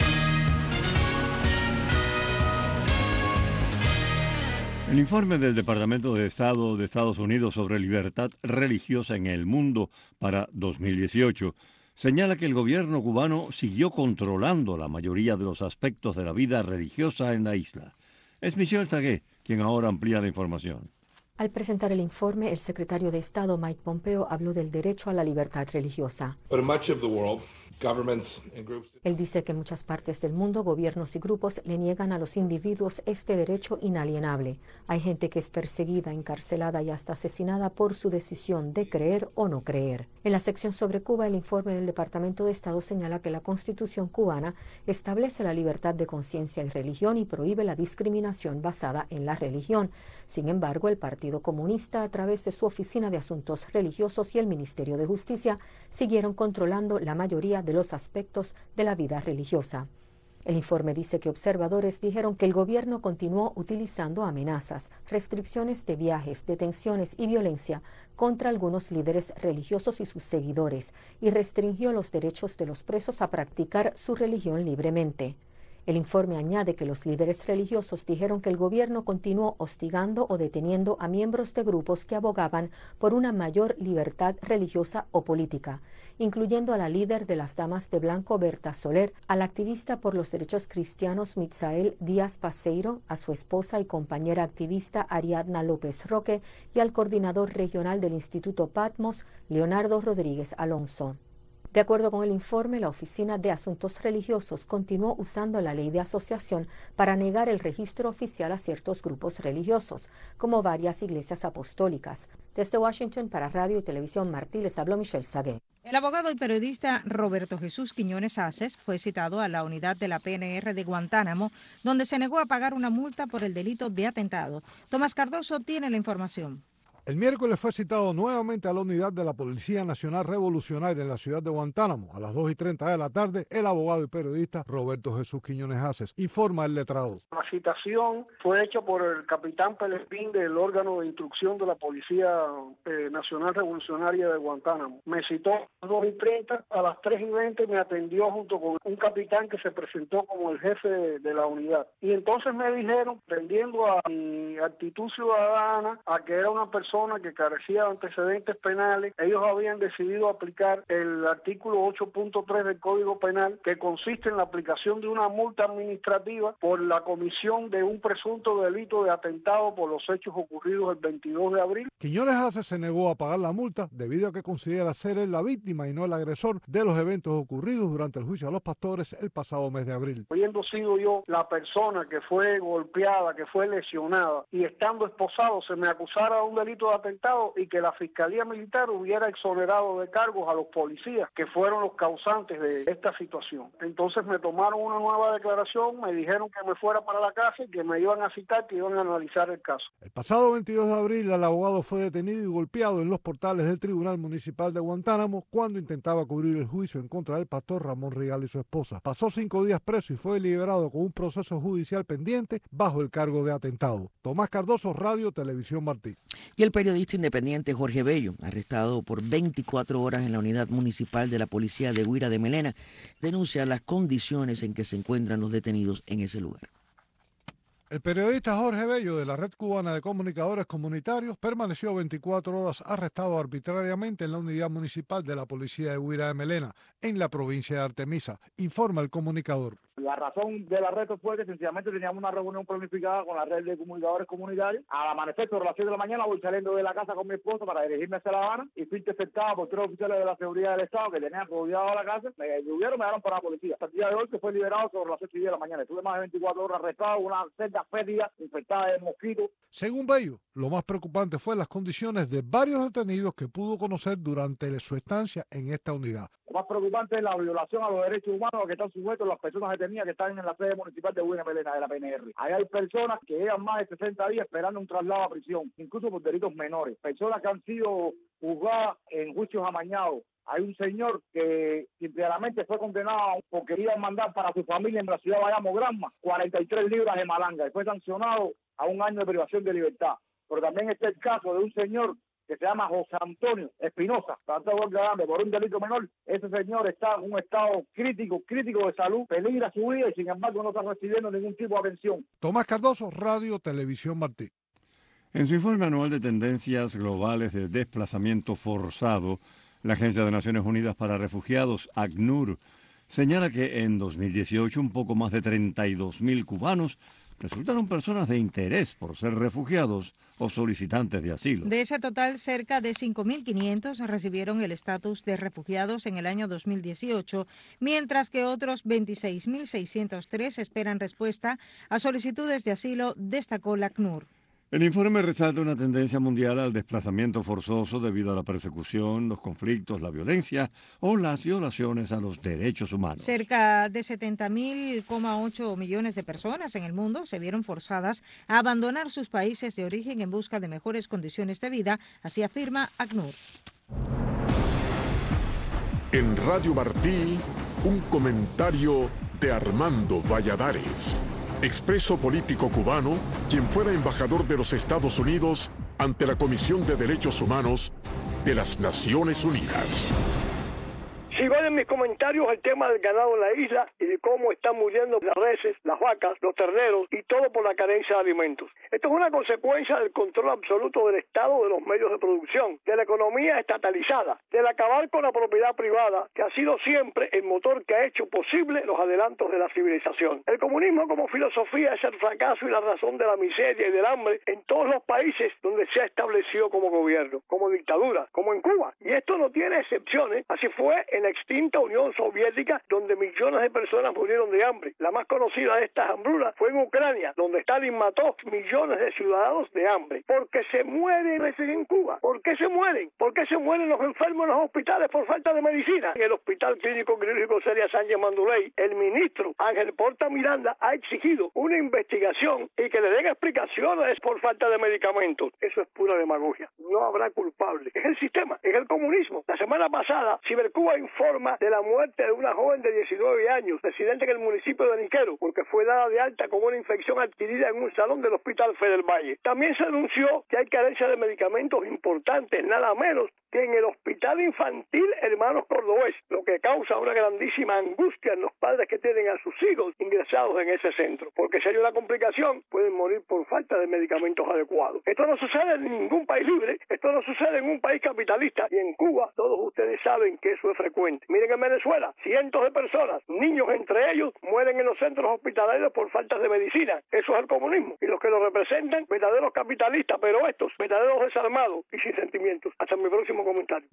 El informe del Departamento de Estado de Estados Unidos sobre libertad religiosa en el mundo para 2018 señala que el gobierno cubano siguió controlando la mayoría de los aspectos de la vida religiosa en la isla. Es Michelle Sagué quien ahora amplía la información. Al presentar el informe, el secretario de Estado Mike Pompeo habló del derecho a la libertad religiosa. Él dice que en muchas partes del mundo, gobiernos y grupos le niegan a los individuos este derecho inalienable. Hay gente que es perseguida, encarcelada y hasta asesinada por su decisión de creer o no creer. En la sección sobre Cuba, el informe del Departamento de Estado señala que la Constitución cubana establece la libertad de conciencia y religión y prohíbe la discriminación basada en la religión. Sin embargo, el Partido Comunista, a través de su Oficina de Asuntos Religiosos y el Ministerio de Justicia, siguieron controlando la mayoría de los aspectos de la vida religiosa. El informe dice que observadores dijeron que el gobierno continuó utilizando amenazas, restricciones de viajes, detenciones y violencia contra algunos líderes religiosos y sus seguidores, y restringió los derechos de los presos a practicar su religión libremente. El informe añade que los líderes religiosos dijeron que el gobierno continuó hostigando o deteniendo a miembros de grupos que abogaban por una mayor libertad religiosa o política, incluyendo a la líder de las Damas de Blanco, Berta Soler, al activista por los derechos cristianos Mitzael Díaz Paseiro, a su esposa y compañera activista Ariadna López Roque y al coordinador regional del Instituto Patmos, Leonardo Rodríguez Alonso. De acuerdo con el informe, la Oficina de Asuntos Religiosos continuó usando la ley de asociación para negar el registro oficial a ciertos grupos religiosos, como varias iglesias apostólicas. Desde Washington, para Radio y Televisión Martí, les habló Michelle Sagué. El abogado y periodista Roberto Jesús Quiñones Aces fue citado a la unidad de la PNR de Guantánamo, donde se negó a pagar una multa por el delito de atentado. Tomás Cardoso tiene la información. El miércoles fue citado nuevamente a la unidad de la Policía Nacional Revolucionaria en la ciudad de Guantánamo. A las 2:30 de la tarde, el abogado y periodista Roberto Jesús Quiñones Aces, informa el letrado. La citación fue hecha por el capitán Pelespín del órgano de instrucción de la Policía Nacional Revolucionaria de Guantánamo. Me citó a las 2:30, a las 3:20 me atendió junto con un capitán que se presentó como el jefe de la unidad. Y entonces me dijeron, tendiendo a mi actitud ciudadana, a que era una persona persona que carecía de antecedentes penales. Ellos habían decidido aplicar el artículo 8.3 del Código Penal, que consiste en la aplicación de una multa administrativa por la comisión de un presunto delito de atentado por los hechos ocurridos el 22 de abril. Quiñones Haces se negó a pagar la multa debido a que considera ser él la víctima y no el agresor de los eventos ocurridos durante el juicio a los pastores el pasado mes de abril. Habiendo sido yo la persona que fue golpeada, que fue lesionada, y estando esposado se me acusara de un delito de atentado y que la Fiscalía Militar hubiera exonerado de cargos a los policías que fueron los causantes de esta situación. Entonces me tomaron una nueva declaración, me dijeron que me fuera para la casa y que me iban a citar, que iban a analizar el caso. El pasado 22 de abril el abogado fue detenido y golpeado en los portales del Tribunal Municipal de Guantánamo cuando intentaba cubrir el juicio en contra del pastor Ramón Rial y su esposa. Pasó 5 días preso y fue liberado con un proceso judicial pendiente bajo el cargo de atentado. Tomás Cardoso, Radio Televisión Martí. Y el periodista independiente Jorge Bello, arrestado por 24 horas en la unidad municipal de la policía de Guira de Melena, denuncia las condiciones en que se encuentran los detenidos en ese lugar. El periodista Jorge Bello de la Red Cubana de Comunicadores Comunitarios permaneció 24 horas arrestado arbitrariamente en la unidad municipal de la policía de Guira de Melena, en la provincia de Artemisa, informa el comunicador. La razón del arresto fue que sencillamente teníamos una reunión planificada con la red de comunicadores comunitarios. Al amanecer, sobre las 7 de la mañana, voy saliendo de la casa con mi esposa para dirigirme hacia La Habana y fui interceptado por 3 oficiales de la seguridad del Estado que tenían rodeado la casa. Me detuvieron, me dieron para la policía. Hasta el día de hoy, que fue liberado sobre las 8:10 de la mañana. Estuve más de 24 horas arrestado, una celda fétida, infectada de mosquitos. Según Bello, lo más preocupante fue las condiciones de varios detenidos que pudo conocer durante su estancia en esta unidad. Lo más preocupante es la violación a los derechos humanos a los que están sujetos las personas detenidas que están en la sede municipal de Guira de Melena, de la PNR. Ahí hay personas que llevan más de 60 días esperando un traslado a prisión, incluso por delitos menores. Personas que han sido juzgadas en juicios amañados. Hay un señor que claramente fue condenado porque iba a mandar para su familia en la ciudad de Bayamo Granma 43 libras de malanga y fue sancionado a 1 año de privación de libertad. Pero también está el caso de un señor que se llama José Antonio Espinosa, por un delito menor. Ese señor está en un estado crítico de salud, peligra su vida y sin embargo no está recibiendo ningún tipo de atención. Tomás Cardoso, Radio Televisión Martí. En su informe anual de tendencias globales de desplazamiento forzado, la Agencia de Naciones Unidas para Refugiados, ACNUR, señala que en 2018 un poco más de 32.000 cubanos resultaron personas de interés por ser refugiados o solicitantes de asilo. De ese total, cerca de 5.500 recibieron el estatus de refugiados en el año 2018, mientras que otros 26.603 esperan respuesta a solicitudes de asilo, destacó la ACNUR. El informe resalta una tendencia mundial al desplazamiento forzoso debido a la persecución, los conflictos, la violencia o las violaciones a los derechos humanos. Cerca de 70.8 millones de personas en el mundo se vieron forzadas a abandonar sus países de origen en busca de mejores condiciones de vida, así afirma ACNUR. En Radio Martí, un comentario de Armando Valladares, expreso político cubano, quien fuera embajador de los Estados Unidos ante la Comisión de Derechos Humanos de las Naciones Unidas. Si ven en mis comentarios el tema del ganado en la isla y de cómo están muriendo las reses, las vacas, los terneros y todo por la carencia de alimentos. Esto es una consecuencia del control absoluto del Estado de los medios de producción, de la economía estatalizada, del acabar con la propiedad privada, que ha sido siempre el motor que ha hecho posible los adelantos de la civilización. El comunismo como filosofía es el fracaso y la razón de la miseria y del hambre en todos los países donde se ha establecido como gobierno, como dictadura, como en Cuba. Y esto no tiene excepciones, así fue en la extinta Unión Soviética, donde millones de personas murieron de hambre. La más conocida de estas hambrunas fue en Ucrania, donde Stalin mató millones de ciudadanos de hambre. Porque se mueren en Cuba. ¿Por qué se mueren? ¿Por qué se mueren los enfermos en los hospitales por falta de medicina? En el Hospital Clínico Quirúrgico Celia Sánchez Manduley, el ministro Ángel Porta Miranda ha exigido una investigación y que le den explicaciones por falta de medicamentos. Eso es pura demagogia. No habrá culpable. Es el sistema, es el comunismo. La semana pasada, Cibercuba informa noticia de la muerte de una joven de 19 años, residente en el municipio de Niquero, porque fue dada de alta con una infección adquirida en un salón del Hospital Fe del Valle. También se anunció que hay carencia de medicamentos importantes, nada menos que en el Hospital Infantil Hermanos Cordobés, lo que causa una grandísima angustia en los padres que tienen a sus hijos ingresados en ese centro, porque si hay una complicación pueden morir por falta de medicamentos adecuados. Esto no sucede en ningún país libre, esto no sucede en un país capitalista, y en Cuba todos ustedes saben que eso es frecuente. Miren, en Venezuela, cientos de personas, niños entre ellos, mueren en los centros hospitalarios por faltas de medicina. Eso es el comunismo, y los que lo representan, verdaderos capitalistas, pero estos, verdaderos desarmados y sin sentimientos. Hasta mi próximo comentario.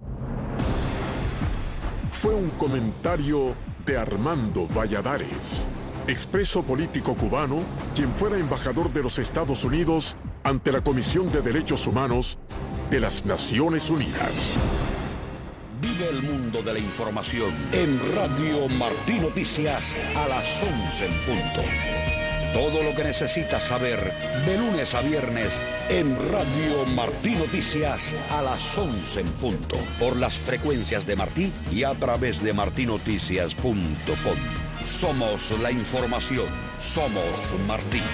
Fue un comentario de Armando Valladares, expreso político cubano, quien fuera embajador de los Estados Unidos ante la Comisión de Derechos Humanos de las Naciones Unidas. Vive el mundo de la información en Radio Martí Noticias a las 11 en punto. Todo lo que necesitas saber de lunes a viernes en Radio Martí Noticias a las 11 en punto. Por las frecuencias de Martí y a través de martinoticias.com. Somos la información. Somos Martí.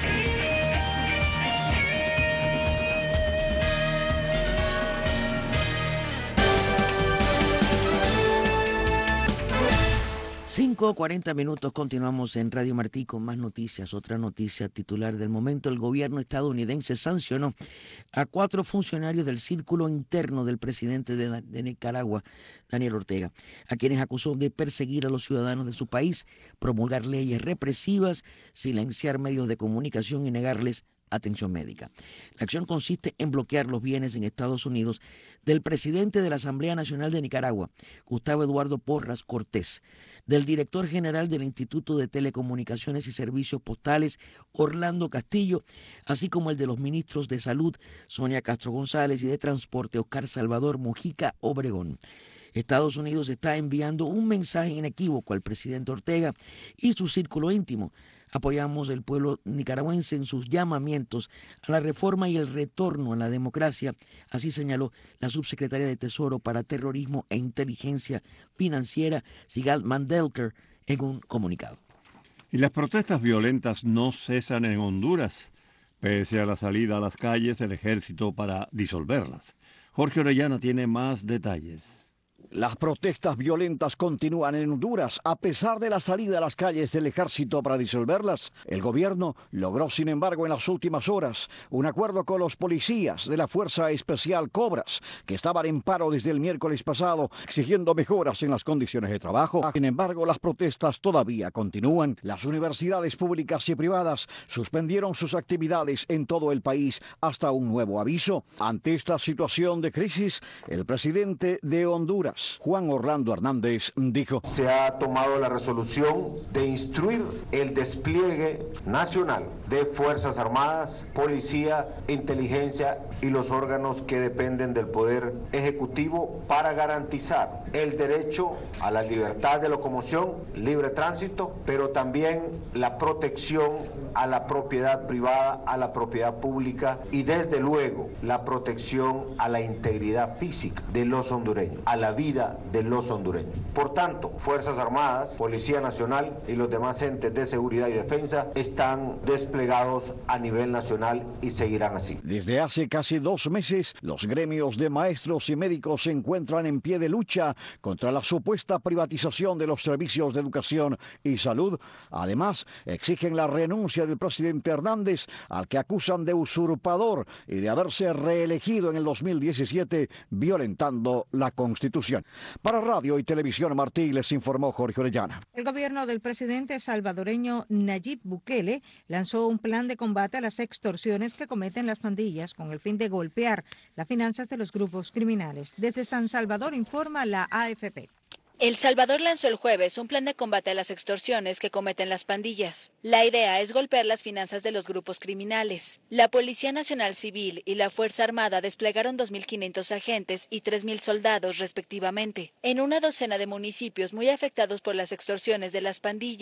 Cinco 40 minutos, continuamos en Radio Martí con más noticias. Otra noticia titular del momento: el gobierno estadounidense sancionó a 4 funcionarios del círculo interno del presidente de Nicaragua, Daniel Ortega, a quienes acusó de perseguir a los ciudadanos de su país, promulgar leyes represivas, silenciar medios de comunicación y negarles atención médica. La acción consiste en bloquear los bienes en Estados Unidos del presidente de la Asamblea Nacional de Nicaragua, Gustavo Eduardo Porras Cortés, del director general del Instituto de Telecomunicaciones y Servicios Postales, Orlando Castillo, así como el de los ministros de Salud, Sonia Castro González, y de Transporte, Oscar Salvador Mojica Obregón. Estados Unidos está enviando un mensaje inequívoco al presidente Ortega y su círculo íntimo. Apoyamos al pueblo nicaragüense en sus llamamientos a la reforma y el retorno a la democracia, así señaló la subsecretaria de Tesoro para Terrorismo e Inteligencia Financiera, Sigal Mandelker, en un comunicado. Y las protestas violentas no cesan en Honduras, pese a la salida a las calles del ejército para disolverlas. Jorge Orellana tiene más detalles. Las protestas violentas continúan en Honduras. A pesar de la salida a las calles del ejército para disolverlas, el gobierno logró, sin embargo, en las últimas horas, un acuerdo con los policías de la Fuerza Especial Cobras, que estaban en paro desde el miércoles pasado, exigiendo mejoras en las condiciones de trabajo. Sin embargo, las protestas todavía continúan. Las universidades públicas y privadas suspendieron sus actividades en todo el país hasta un nuevo aviso. Ante esta situación de crisis, el presidente de Honduras, Juan Orlando Hernández, dijo: se ha tomado la resolución de instruir el despliegue nacional de Fuerzas Armadas, Policía, Inteligencia y los órganos que dependen del Poder Ejecutivo para garantizar el derecho a la libertad de locomoción, libre tránsito, pero también la protección a la propiedad privada, a la propiedad pública y desde luego la protección a la integridad física de los hondureños, a la vida de los hondureños. Por tanto, Fuerzas Armadas, Policía Nacional y los demás entes de seguridad y defensa están desplegados a nivel nacional y seguirán así. Desde hace casi 2 meses, los gremios de maestros y médicos se encuentran en pie de lucha contra la supuesta privatización de los servicios de educación y salud. Además, exigen la renuncia del presidente Hernández, al que acusan de usurpador y de haberse reelegido en el 2017, violentando la Constitución. Para Radio y Televisión Martí, les informó Jorge Orellana. El gobierno del presidente salvadoreño Nayib Bukele lanzó un plan de combate a las extorsiones que cometen las pandillas con el fin de golpear las finanzas de los grupos criminales. Desde San Salvador informa la AFP. El Salvador lanzó el jueves un plan de combate a las extorsiones que cometen las pandillas. La idea es golpear las finanzas de los grupos criminales. La Policía Nacional Civil y la Fuerza Armada desplegaron 2.500 agentes y 3.000 soldados respectivamente en una docena de municipios muy afectados por las extorsiones de las pandillas.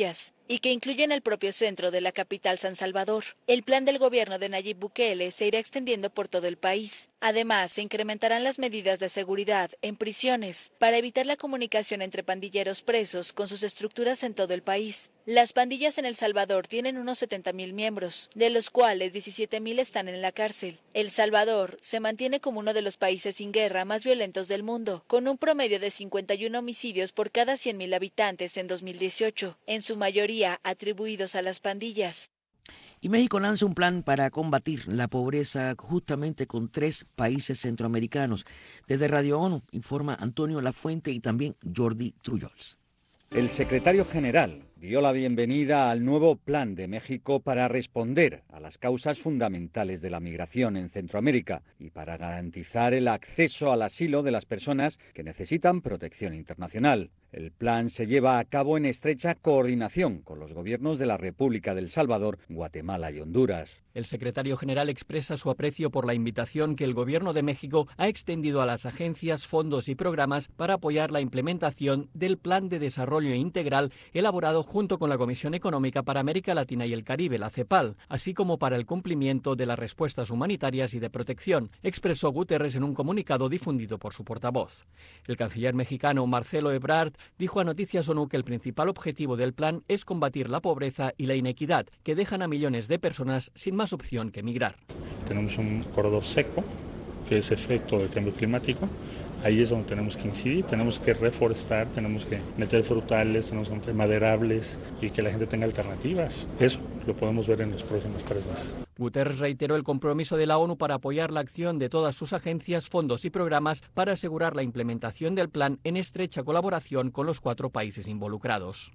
y que incluyen el propio centro de la capital San Salvador. El plan del gobierno de Nayib Bukele se irá extendiendo por todo el país. Además, se incrementarán las medidas de seguridad en prisiones para evitar la comunicación entre pandilleros presos con sus estructuras en todo el país. Las pandillas en El Salvador tienen unos 70,000 miembros, de los cuales 17,000 están en la cárcel. El Salvador se mantiene como uno de los países sin guerra más violentos del mundo, con un promedio de 51 homicidios por cada 100,000 habitantes en 2018, en su mayoría atribuidos a las pandillas. Y México lanza un plan para combatir la pobreza justamente con 3 países centroamericanos. Desde Radio ONU informa Antonio Lafuente y también Jordi Trullols. El secretario general dio la bienvenida al nuevo plan de México para responder a las causas fundamentales de la migración en Centroamérica y para garantizar el acceso al asilo de las personas que necesitan protección internacional. El plan se lleva a cabo en estrecha coordinación con los gobiernos de la República del Salvador, Guatemala y Honduras. El secretario general expresa su aprecio por la invitación que el Gobierno de México ha extendido a las agencias, fondos y programas para apoyar la implementación del Plan de Desarrollo Integral elaborado junto con la Comisión Económica para América Latina y el Caribe, la CEPAL, así como para el cumplimiento de las respuestas humanitarias y de protección, expresó Guterres en un comunicado difundido por su portavoz. El canciller mexicano Marcelo Ebrard dijo a Noticias ONU que el principal objetivo del plan es combatir la pobreza y la inequidad que dejan a millones de personas sin más opción que emigrar. Tenemos un corredor seco, que es efecto del cambio climático. Ahí es donde tenemos que incidir, tenemos que reforestar, tenemos que meter frutales, tenemos que meter maderables y que la gente tenga alternativas. Eso lo podemos ver en los próximos 3 meses. Guterres reiteró el compromiso de la ONU para apoyar la acción de todas sus agencias, fondos y programas para asegurar la implementación del plan en estrecha colaboración con los 4 países involucrados.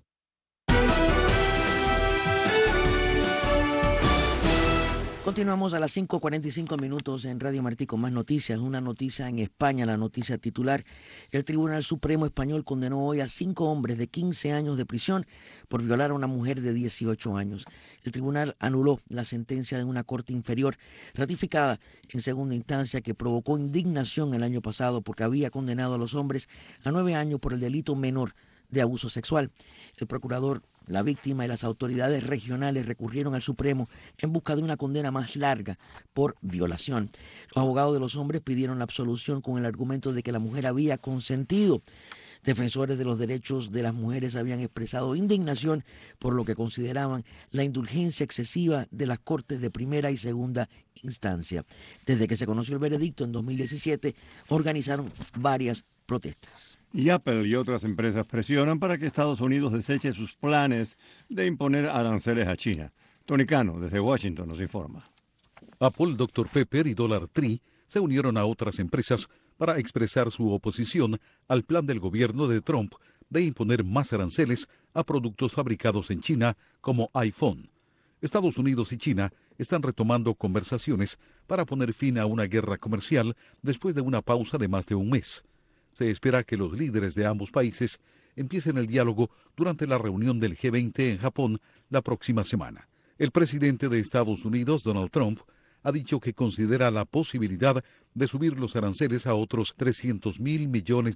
Continuamos a las 5:45 minutos en Radio Martí con más noticias. Una noticia en España, la noticia titular. El Tribunal Supremo Español condenó hoy a 5 hombres de 15 años de prisión por violar a una mujer de 18 años. El tribunal anuló la sentencia de una corte inferior ratificada en segunda instancia que provocó indignación el año pasado porque había condenado a los hombres a 9 años por el delito menor de abuso sexual. El procurador, la víctima y las autoridades regionales recurrieron al Supremo en busca de una condena más larga por violación. Los abogados de los hombres pidieron la absolución con el argumento de que la mujer había consentido. Defensores de los derechos de las mujeres habían expresado indignación por lo que consideraban la indulgencia excesiva de las cortes de primera y segunda instancia. Desde que se conoció el veredicto en 2017, organizaron varias protestas. Y Apple y otras empresas presionan para que Estados Unidos deseche sus planes de imponer aranceles a China. Tony Cano, desde Washington, nos informa. Apple, Dr. Pepper y Dollar Tree se unieron a otras empresas para expresar su oposición al plan del gobierno de Trump de imponer más aranceles a productos fabricados en China como iPhone. Estados Unidos y China están retomando conversaciones para poner fin a una guerra comercial después de una pausa de más de un mes. Se espera que los líderes de ambos países empiecen el diálogo durante la reunión del G20 en Japón la próxima semana. El presidente de Estados Unidos, Donald Trump, ha dicho que considera la posibilidad de subir los aranceles a otros $300,000 millones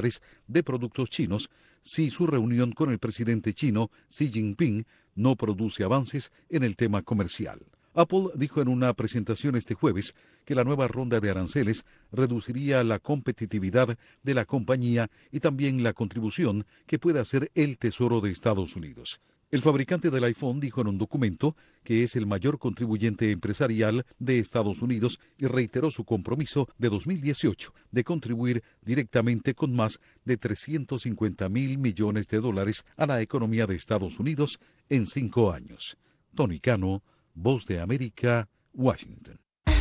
de productos chinos si su reunión con el presidente chino Xi Jinping no produce avances en el tema comercial. Apple dijo en una presentación este jueves que la nueva ronda de aranceles reduciría la competitividad de la compañía y también la contribución que puede hacer el Tesoro de Estados Unidos. El fabricante del iPhone dijo en un documento que es el mayor contribuyente empresarial de Estados Unidos y reiteró su compromiso de 2018 de contribuir directamente con más de $350,000 millones a la economía de Estados Unidos en 5 años. Tony Cano, Voz de América, Washington.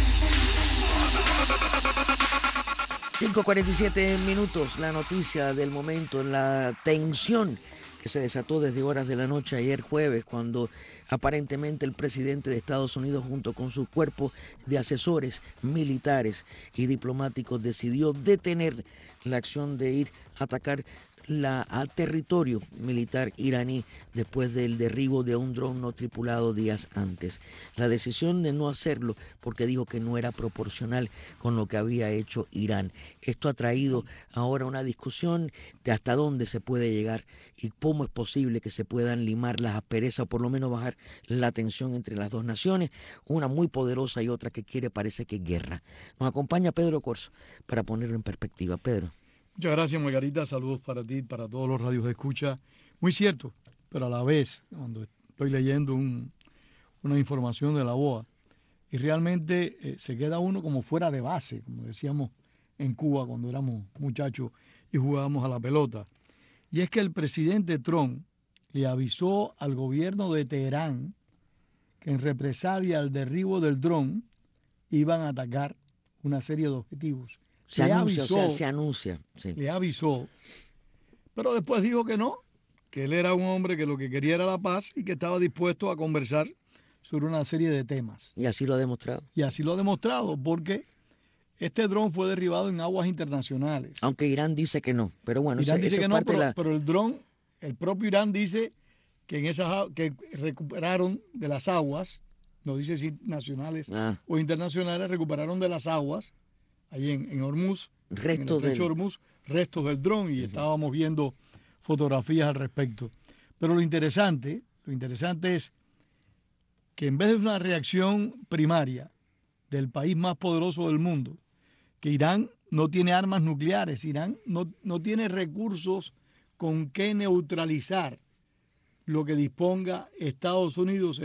5:47 minutos, la noticia del momento, la tensión que se desató desde horas de la noche ayer jueves, cuando aparentemente el presidente de Estados Unidos junto con su cuerpo de asesores militares y diplomáticos decidió detener la acción de ir a atacar al territorio militar iraní después del derribo de un dron no tripulado días antes. La decisión de no hacerlo porque dijo que no era proporcional con lo que había hecho Irán. Esto ha traído ahora una discusión de hasta dónde se puede llegar y cómo es posible que se puedan limar las asperezas o por lo menos bajar la tensión entre las dos naciones, una muy poderosa y otra que quiere, parece que guerra. Nos acompaña Pedro Corso para ponerlo en perspectiva. Pedro. Muchas gracias, Margarita. Saludos para ti, para todos los radios de escucha. Muy cierto, pero a la vez, cuando estoy leyendo una información de la OEA, y realmente se queda uno como fuera de base, como decíamos en Cuba cuando éramos muchachos y jugábamos a la pelota. Y es que el presidente Trump le avisó al gobierno de Teherán que en represalia al derribo del dron iban a atacar una serie de objetivos. Se anuncia. Sí. Le avisó, pero después dijo que no, que él era un hombre que lo que quería era la paz y que estaba dispuesto a conversar sobre una serie de temas. Y así lo ha demostrado. Y así lo ha demostrado, porque este dron fue derribado en aguas internacionales. Aunque Irán dice que no, pero bueno, Irán dice que no, pero el dron, el propio Irán dice que en esas que recuperaron de las aguas, no dice si nacionales o internacionales, recuperaron de las aguas ahí en Hormuz, restos del dron, y estábamos viendo fotografías al respecto. Pero lo interesante es que en vez de una reacción primaria del país más poderoso del mundo, que Irán no tiene armas nucleares, Irán no tiene recursos con que neutralizar lo que disponga Estados Unidos,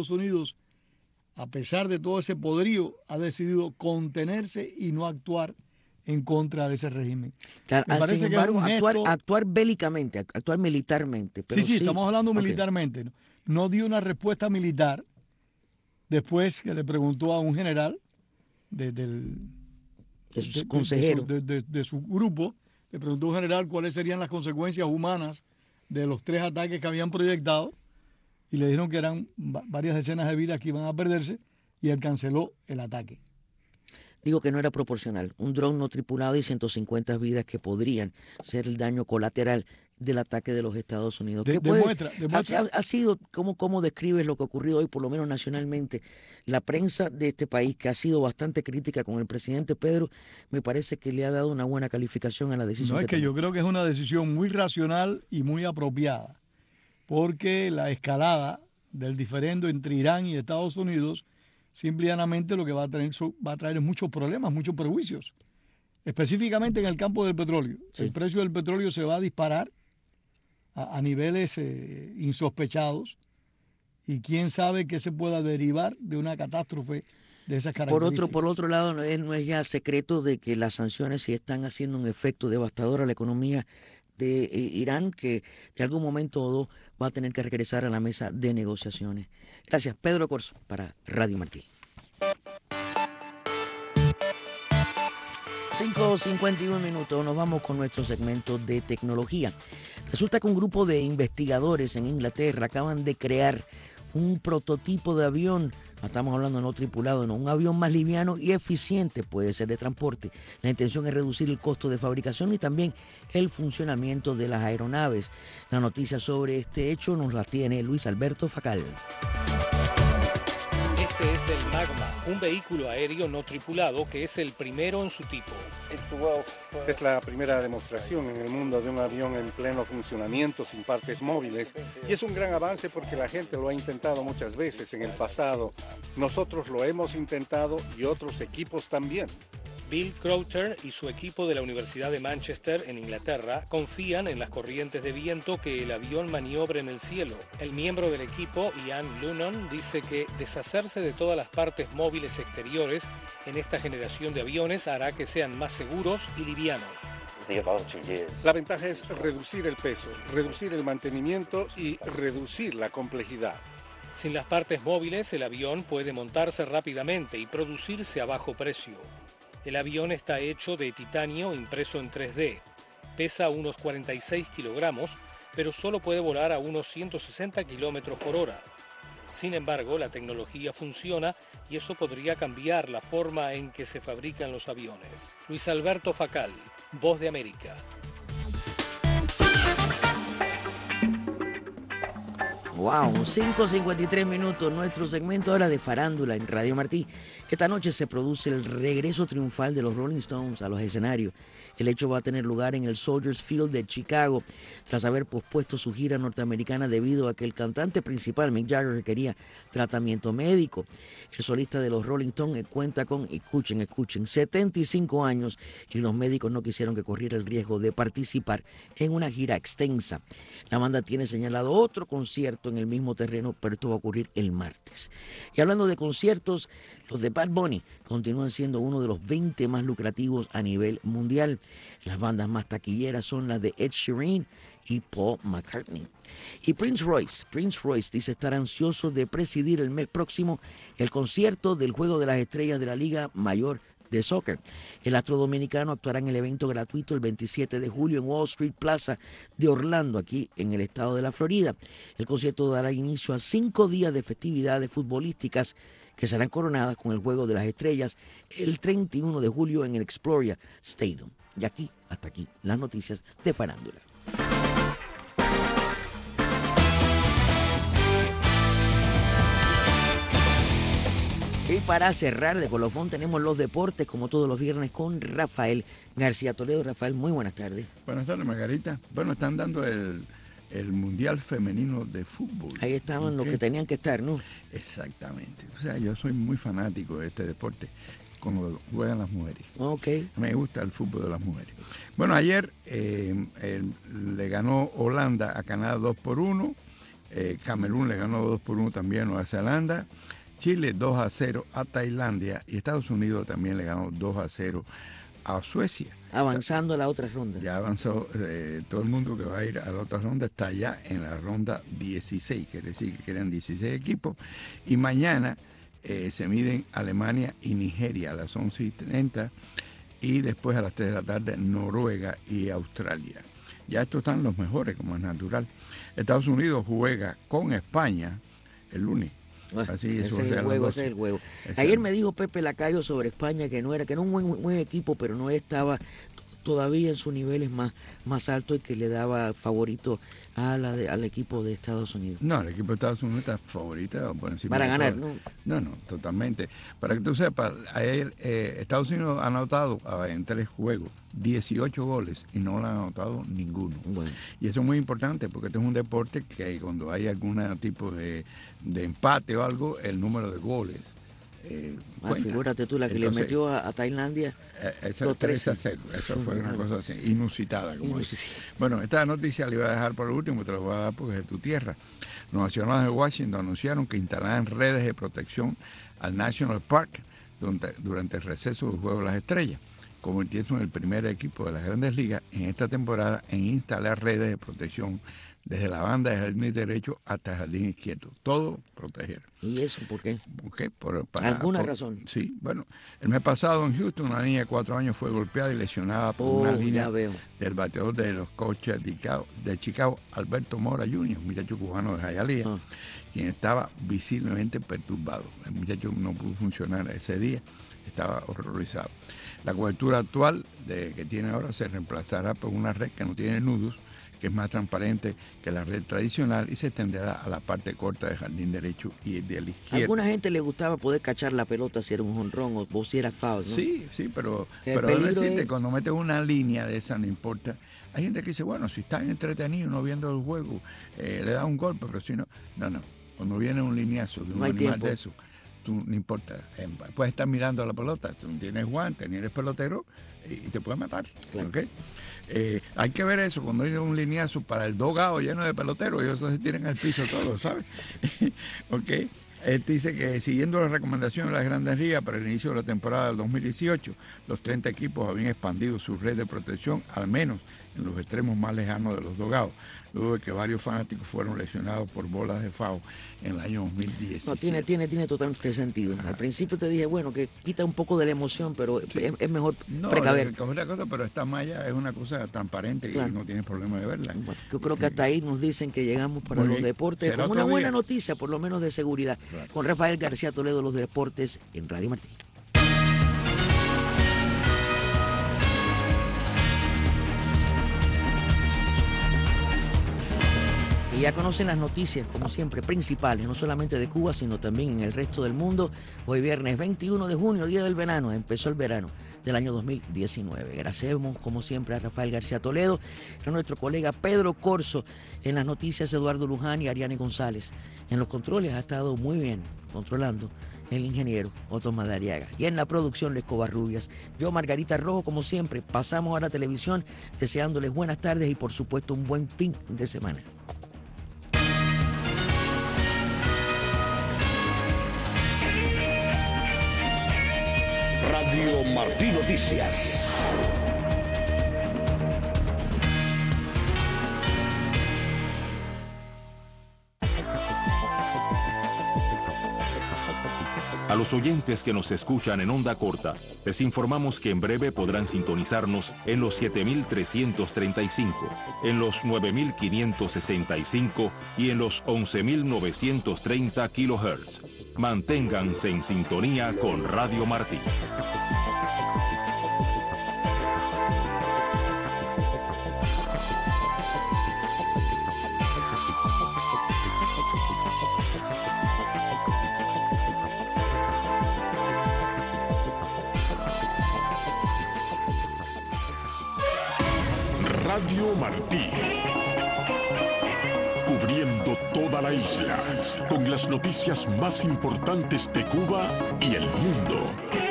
a pesar de todo ese poderío, ha decidido contenerse y no actuar en contra de ese régimen. Claro, me parece sin embargo, que es un gesto... actuar bélicamente, actuar militarmente. Pero sí, estamos hablando militarmente. No dio una respuesta militar después que le preguntó a un general de su grupo, le preguntó a un general cuáles serían las consecuencias humanas de los 3 ataques que habían proyectado, y le dijeron que eran varias decenas de vidas que iban a perderse, y él canceló el ataque. Digo que no era proporcional. Un dron no tripulado y 150 vidas que podrían ser el daño colateral del ataque de los Estados Unidos. Demuestra. Ha sido, ¿cómo describes lo que ha ocurrido hoy, por lo menos nacionalmente? La prensa de este país, que ha sido bastante crítica con el presidente Pedro, me parece que le ha dado una buena calificación a la decisión. No, es que yo creo que es una decisión muy racional y muy apropiada, porque la escalada del diferendo entre Irán y Estados Unidos simple y llanamente lo que va a traer muchos problemas, muchos perjuicios. Específicamente en el campo del petróleo. Sí. El precio del petróleo se va a disparar a niveles insospechados, y quién sabe qué se pueda derivar de una catástrofe de esas características. Por otro lado, no es ya secreto de que las sanciones sí están haciendo un efecto devastador a la economía de Irán, que de algún momento o dos va a tener que regresar a la mesa de negociaciones. Gracias, Pedro Corso, para Radio Martí. 5:51, nos vamos con nuestro segmento de tecnología. Resulta que un grupo de investigadores en Inglaterra acaban de crear un prototipo de avión, estamos hablando no tripulado, no, un avión más liviano y eficiente, puede ser de transporte. La intención es reducir el costo de fabricación y también el funcionamiento de las aeronaves. La noticia sobre este hecho nos la tiene Luis Alberto Facal. Este es el Magma, un vehículo aéreo no tripulado que es el primero en su tipo. Es la primera demostración en el mundo de un avión en pleno funcionamiento sin partes móviles, y es un gran avance porque la gente lo ha intentado muchas veces en el pasado. Nosotros lo hemos intentado y otros equipos también. Bill Crowther y su equipo de la Universidad de Manchester, en Inglaterra, confían en las corrientes de viento que el avión maniobre en el cielo. El miembro del equipo, Ian Lunon, dice que deshacerse de todas las partes móviles exteriores en esta generación de aviones hará que sean más seguros y livianos. La ventaja es reducir el peso, reducir el mantenimiento y reducir la complejidad. Sin las partes móviles, el avión puede montarse rápidamente y producirse a bajo precio. El avión está hecho de titanio impreso en 3D. Pesa unos 46 kilogramos, pero solo puede volar a unos 160 kilómetros por hora. Sin embargo, la tecnología funciona y eso podría cambiar la forma en que se fabrican los aviones. Luis Alberto Facal, Voz de América. Wow, 5:53 minutos, nuestro segmento ahora de farándula en Radio Martí. Esta noche se produce el regreso triunfal de los Rolling Stones a los escenarios. El hecho va a tener lugar en el Soldiers Field de Chicago, tras haber pospuesto su gira norteamericana debido a que el cantante principal, Mick Jagger, requería tratamiento médico. El solista de los Rolling Stones cuenta con, escuchen, 75 años y los médicos no quisieron que corriera el riesgo de participar en una gira extensa. La banda tiene señalado otro concierto en el mismo terreno, pero esto va a ocurrir el martes. Y hablando de conciertos, los de Bad Bunny continúan siendo uno de los 20 más lucrativos a nivel mundial. Las bandas más taquilleras son las de Ed Sheeran y Paul McCartney. Y Prince Royce dice estar ansioso de presidir el mes próximo el concierto del Juego de las Estrellas de la Liga Mayor de Soccer. El astro dominicano actuará en el evento gratuito el 27 de julio en Wall Street Plaza de Orlando, aquí en el estado de la Florida. El concierto dará inicio a 5 días de festividades futbolísticas que serán coronadas con el Juego de las Estrellas el 31 de julio en el Exploria Stadium. Y hasta aquí, las noticias de farándula. Y para cerrar de colofón tenemos los deportes como todos los viernes con Rafael García Toledo. Rafael, muy buenas tardes. Buenas tardes, Margarita. Bueno, están dando el Mundial Femenino de Fútbol. Ahí estaban los que tenían que estar, ¿no? Exactamente. O sea, yo soy muy fanático de este deporte cuando juegan las mujeres. Ok. Me gusta el fútbol de las mujeres. Bueno, ayer le ganó Holanda a Canadá 2-1. Camerún le ganó 2-1 también a Nueva Zelanda. Chile 2-0 a Tailandia y Estados Unidos también le ganó 2-0 a Suecia. Avanzando a la otra ronda. Ya avanzó, todo el mundo que va a ir a la otra ronda está ya en la ronda 16, quiere decir que quedan 16 equipos. Y mañana se miden Alemania y Nigeria a las 11:30 y después a las 3 de la tarde Noruega y Australia. Ya estos están los mejores, como es natural. Estados Unidos juega con España el lunes. Así, ese es el juego. Ayer me dijo Pepe Lacayo sobre España que no era un buen equipo, pero no estaba todavía en sus niveles más altos y que le daba favorito al equipo de Estados Unidos. No, el equipo de Estados Unidos está favorito por encima para ganar, todo. ¿no? No, totalmente. Para que tú sepas, ayer Estados Unidos ha anotado en 3 juegos 18 goles y no lo ha anotado ninguno. Bueno. Y eso es muy importante porque este es un deporte que cuando hay algún tipo de empate o algo, el número de goles figúrate tú, la que entonces, le metió a Tailandia eso 3-0. Eso fue una cosa así, inusitada, como dice. Bueno, esta noticia la iba a dejar por el último, te la voy a dar porque es de tu tierra. Los nacionales de Washington anunciaron que instalarán redes de protección al National Park durante el receso del Juego de las Estrellas, convirtiéndose en el primer equipo de las Grandes Ligas en esta temporada en instalar redes de protección desde la banda de jardín derecho hasta el jardín izquierdo. Todo proteger. ¿Y eso por qué? ¿Por qué? ¿Alguna razón? Sí, bueno, el mes pasado en Houston una niña de 4 años fue golpeada y lesionada por una línea del bateador de los Coches de Chicago, Alberto Mora Jr., un muchacho cubano de Hialeah, quien estaba visiblemente perturbado. El muchacho no pudo funcionar ese día, estaba horrorizado. La cobertura actual que tiene ahora se reemplazará por una red que no tiene nudos, que es más transparente que la red tradicional y se extenderá a la parte corta del jardín derecho y del izquierdo. A alguna gente le gustaba poder cachar la pelota si era un jonrón o si era foul, ¿no? Sí, pero déjame decirte, cuando metes una línea de esa no importa. Hay gente que dice, bueno, si está entretenido no viendo el juego, le da un golpe, pero si no, cuando viene un lineazo de un animal de eso, tú no importa, puedes estar mirando la pelota, tú no tienes guantes, ni eres pelotero y te puede matar, claro. ¿Okay? Hay que ver eso, cuando hay un lineazo para el dogado lleno de peloteros, ellos se tiran al piso todos, ¿sabes? ¿Ok? Dice que siguiendo las recomendaciones de las Grandes Ligas para el inicio de la temporada del 2018, los 30 equipos habían expandido su red de protección, al menos en los extremos más lejanos de los dogados, luego de que varios fanáticos fueron lesionados por bolas de FAO en el año 2017. No, tiene totalmente sentido. Ajá. Al principio te dije, bueno, que quita un poco de la emoción, pero sí, es mejor precaver. Pero esta malla es una cosa transparente, claro, y no tienes problema de verla. Bueno, yo creo que hasta ahí nos dicen que llegamos para los deportes con una buena noticia, por lo menos de seguridad. Claro. Con Rafael García Toledo, los deportes en Radio Martí. Y ya conocen las noticias, como siempre, principales, no solamente de Cuba, sino también en el resto del mundo. Hoy viernes 21 de junio, día del verano, empezó el verano del año 2019. Agradecemos, como siempre, a Rafael García Toledo, a nuestro colega Pedro Corso, en las noticias Eduardo Luján y Ariane González. En los controles ha estado muy bien controlando el ingeniero Otto Madariaga. Y en la producción de Covarrubias. Yo, Margarita Rojo, como siempre, pasamos a la televisión deseándoles buenas tardes y, por supuesto, un buen fin de semana. Radio Martí Noticias. A los oyentes que nos escuchan en onda corta, les informamos que en breve podrán sintonizarnos en los 7.335, en los 9.565 y en los 11.930 kHz. Manténganse en sintonía con Radio Martí. Radio Martí, cubriendo toda la isla, con las noticias más importantes de Cuba y el mundo.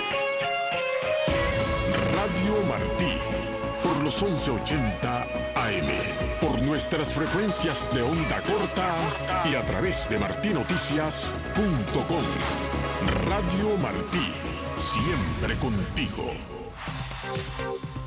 Radio Martí, por los 1180 AM, por nuestras frecuencias de onda corta y a través de martinoticias.com. Radio Martí, siempre contigo.